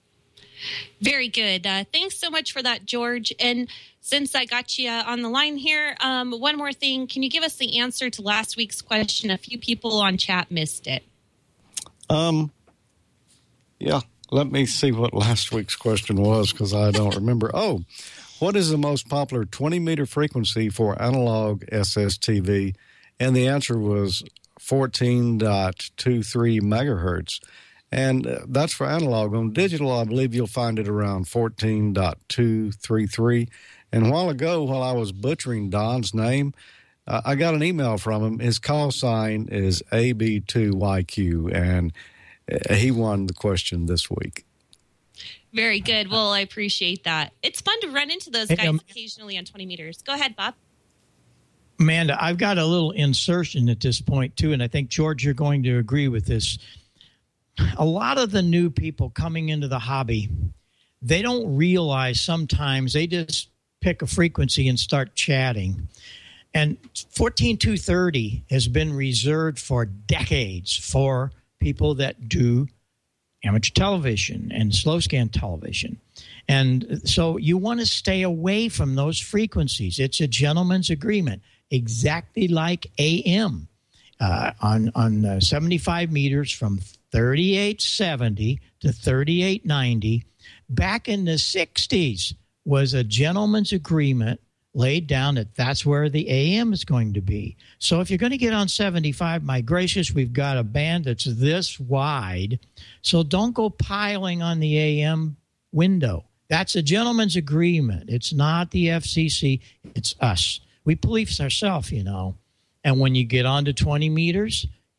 Very good. Uh, thanks so much for that, George. And since I got you on the line here, um, one more thing. Can you give us the answer to last week's question? A few people on chat missed it. Um, yeah, let me see what last week's question was because I don't remember. Oh, what is the most popular twenty-meter frequency for analog S S T V? And the answer was fourteen point two three megahertz. And that's for analog. On digital, I believe you'll find it around fourteen point two three three. And a while ago, while I was butchering Don's name, uh, I got an email from him. His call sign is A B two Y Q, and he won the question this week. Very good. Well, I appreciate that. It's fun to run into those Hey, guys um, occasionally on twenty meters. Go ahead, Bob. Amanda, I've got a little insertion at this point, too, and I think, George, you're going to agree with this. A lot of the new people coming into the hobby, they don't realize sometimes they just pick a frequency and start chatting. And fourteen two thirty has been reserved for decades for people that do amateur television and slow scan television. And so you want to stay away from those frequencies. It's a gentleman's agreement, exactly like A M. Uh, on on uh, seventy-five meters from thirty-eight seventy to thirty-eight ninety. Back in the sixties was a gentleman's agreement laid down that that's where the A M is going to be. So if you're going to get on seventy-five, my gracious, we've got a band that's this wide. So don't go piling on the A M window. That's a gentleman's agreement. It's not the F C C. It's us. We police ourselves, you know. And when you get on to twenty meters,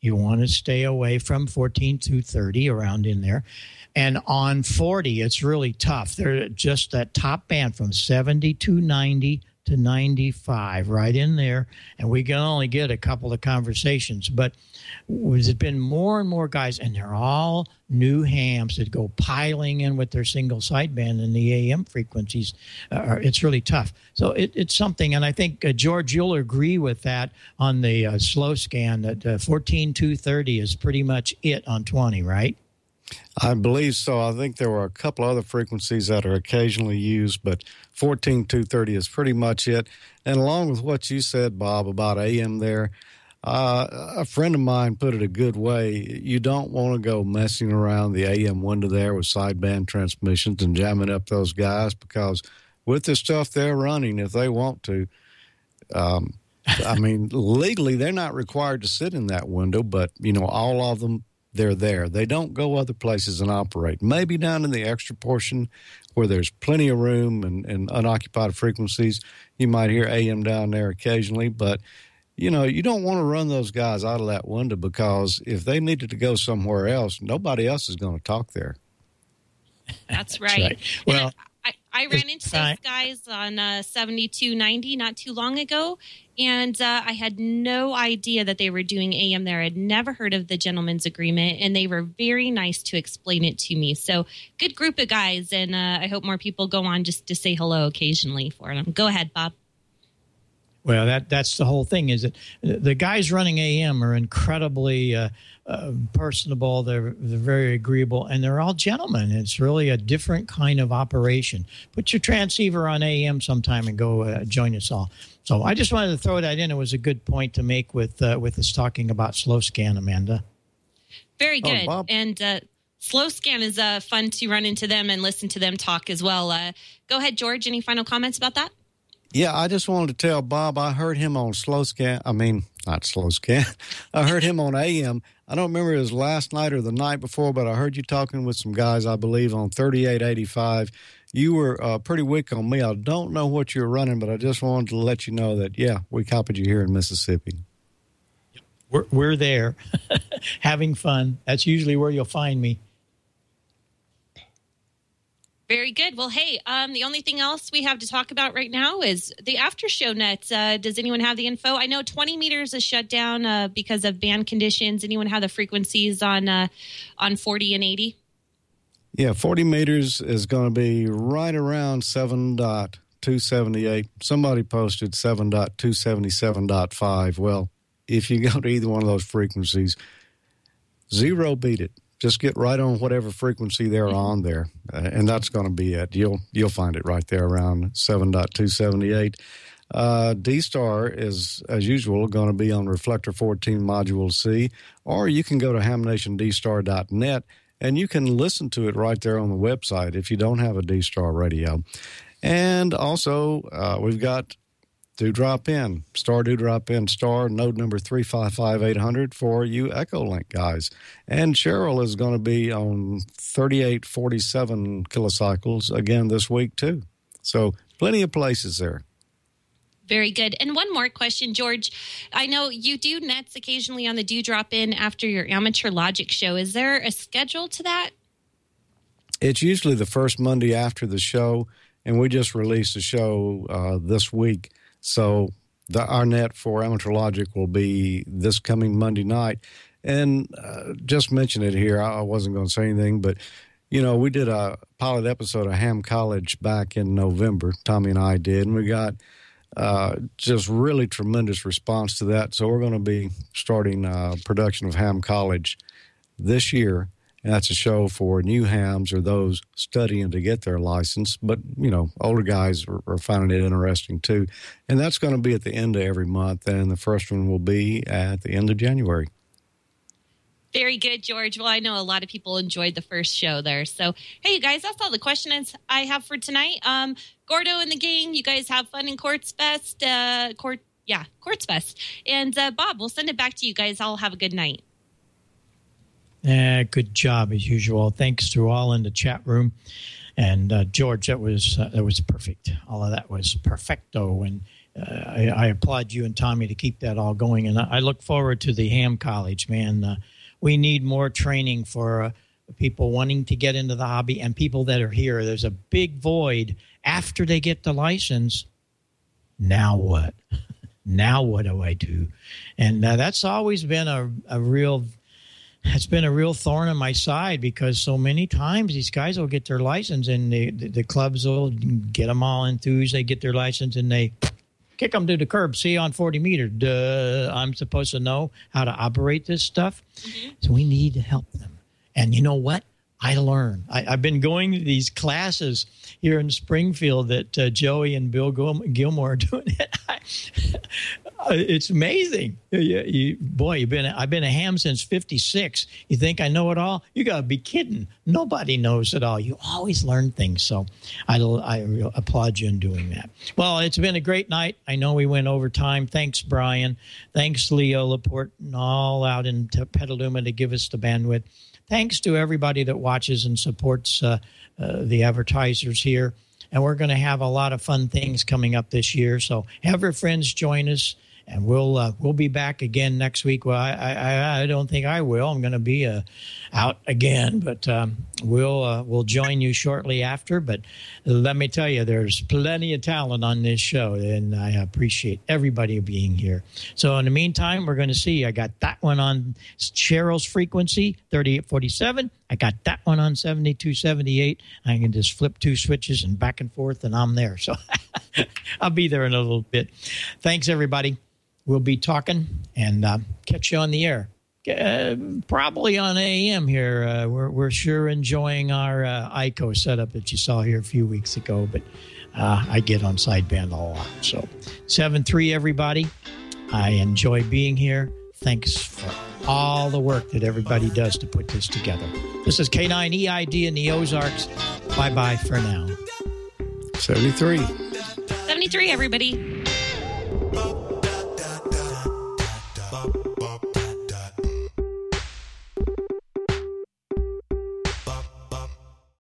You want to stay away from fourteen two thirty, around in there. And on forty, it's really tough. They're just that top band from seventy-two ninety to ninety-five, right in there. And we can only get a couple of conversations. But there's been more and more guys, and they're all new hams that go piling in with their single sideband and the A M frequencies. Uh, it's really tough. So it, it's something, and I think, uh, George, you'll agree with that on the uh, slow scan, that uh, fourteen two thirty is pretty much it on twenty, right? I believe so. I think there were a couple other frequencies that are occasionally used, but fourteen two thirty is pretty much it. And along with what you said, Bob, about A M there, uh, a friend of mine put it a good way. You don't want to go messing around the A M window there with sideband transmissions and jamming up those guys, because with the stuff they're running, if they want to, um, I mean, legally they're not required to sit in that window, but, you know, all of them, they're there. They don't go other places and operate. Maybe down in the extra portion where there's plenty of room and, and unoccupied frequencies, you might hear A M down there occasionally. But, you know, you don't want to run those guys out of that window, because if they needed to go somewhere else, nobody else is going to talk there. That's right. That's right. Well, I, I ran into those guys on uh, seventy-two ninety not too long ago, and uh, I had no idea that they were doing A M there. I'd never heard of the gentleman's agreement, and they were very nice to explain it to me. So good group of guys, and uh, I hope more people go on just to say hello occasionally for them. Go ahead, Bob. Well, that that's the whole thing, is that the guys running A M are incredibly uh, uh, personable. They're, they're very agreeable, and they're all gentlemen. It's really a different kind of operation. Put your transceiver on A M sometime and go uh, join us all. So I just wanted to throw that in. It was a good point to make with uh, with us talking about slow scan, Amanda. Very good. Oh, Bob. And uh, slow scan is uh, fun to run into them and listen to them talk as well. Uh, go ahead, George. Any final comments about that? Yeah, I just wanted to tell Bob I heard him on slow scan. I mean, not slow scan. I heard him on A M. I don't remember if it was last night or the night before, but I heard you talking with some guys, I believe, on thirty-eight eighty-five. You were uh, pretty weak on me. I don't know what you were running, but I just wanted to let you know that, yeah, we copied you here in Mississippi. We're, we're there having fun. That's usually where you'll find me. Very good. Well, hey, um, the only thing else we have to talk about right now is the after show net. Uh, does anyone have the info? I know twenty meters is shut down uh, because of band conditions. Anyone have the frequencies on uh, on forty and eighty? Yeah, forty meters is going to be right around seven point two seven eight. Somebody posted seven point two seven seven point five. Well, if you go to either one of those frequencies, zero beat it. Just get right on whatever frequency they're on there, uh, and that's going to be it. You'll you'll find it right there around seven point two seven eight. Uh, D-Star is, as usual, going to be on Reflector fourteen Module C, or you can go to ham nation d star dot net, and you can listen to it right there on the website if you don't have a D-Star radio. And also, uh, we've got Do Drop In, Star Do Drop In, Star, node number three five five eight hundred for you Echolink guys. And Cheryl is going to be on thirty-eight forty-seven kilocycles again this week, too. So plenty of places there. Very good. And one more question, George. I know you do nets occasionally on the Do Drop In after your Amateur Logic show. Is there a schedule to that? It's usually the first Monday after the show, and we just released a show uh, this week. So the, our net for Amateur Logic will be this coming Monday night. And uh, just mention it here. I wasn't going to say anything, but, you know, we did a pilot episode of Ham College back in November. Tommy and I did, and we got uh, just really tremendous response to that. So we're going to be starting uh, production of Ham College this year. And that's a show for new hams or those studying to get their license. But, you know, older guys are, are finding it interesting, too. And that's going to be at the end of every month. And the first one will be at the end of January. Very good, George. Well, I know a lot of people enjoyed the first show there. So, hey, you guys, that's all the questions I have for tonight. Um, Gordo and the gang, you guys have fun in Quartz Fest. Uh, Court, yeah, Quartz Fest. And, uh, Bob, we'll send it back to you guys. I'll have a good night. Uh, good job, as usual. Thanks to all in the chat room. And uh, George, that was uh, that was perfect. All of that was perfecto. And I, I applaud you and Tommy to keep that all going. And I, I look forward to the Ham College, man. Uh, we need more training for uh, people wanting to get into the hobby and people that are here. There's a big void after they get the license. Now what? Now what do I do? And uh, that's always been a, a real, it's been a real thorn in my side, because so many times these guys will get their license and they, the, the clubs will get them all enthused. They get their license and they kick them to the curb. See you on forty meter. Duh, I'm supposed to know how to operate this stuff. Mm-hmm. So we need to help them. And you know what? I learn. I, I've been going to these classes here in Springfield that uh, Joey and Bill Gil- Gilmore are doing. It. I, it's amazing. You, you, boy, you've been. I've been a ham since fifty-six. You think I know it all? You got to be kidding. Nobody knows it all. You always learn things. So I, I applaud you in doing that. Well, it's been a great night. I know we went over time. Thanks, Brian. Thanks, Leo Laporte, and all out in Petaluma to give us the bandwidth. Thanks to everybody that watches and supports uh, uh, the advertisers here. And we're going to have a lot of fun things coming up this year. So have your friends join us, and we'll uh, we'll be back again next week. Well, I I, I don't think I will. I'm going to be uh, out again, but um, we'll uh, we'll join you shortly after. But let me tell you, there's plenty of talent on this show, and I appreciate everybody being here. So in the meantime, we're going to see. I got that one on Cheryl's frequency, thirty-eight forty-seven. I got that one on seventy-two seventy-eight. I can just flip two switches and back and forth, and I'm there. So I'll be there in a little bit. Thanks, everybody. We'll be talking and uh, catch you on the air. Uh, probably on A M here. Uh, we're, we're sure enjoying our uh, I C O setup that you saw here a few weeks ago, but uh, I get on sideband a lot. So seven three, everybody. I enjoy being here. Thanks for all the work that everybody does to put this together. This is K nine E I D in the Ozarks. Bye-bye for now. seventy-three. seventy-three, everybody.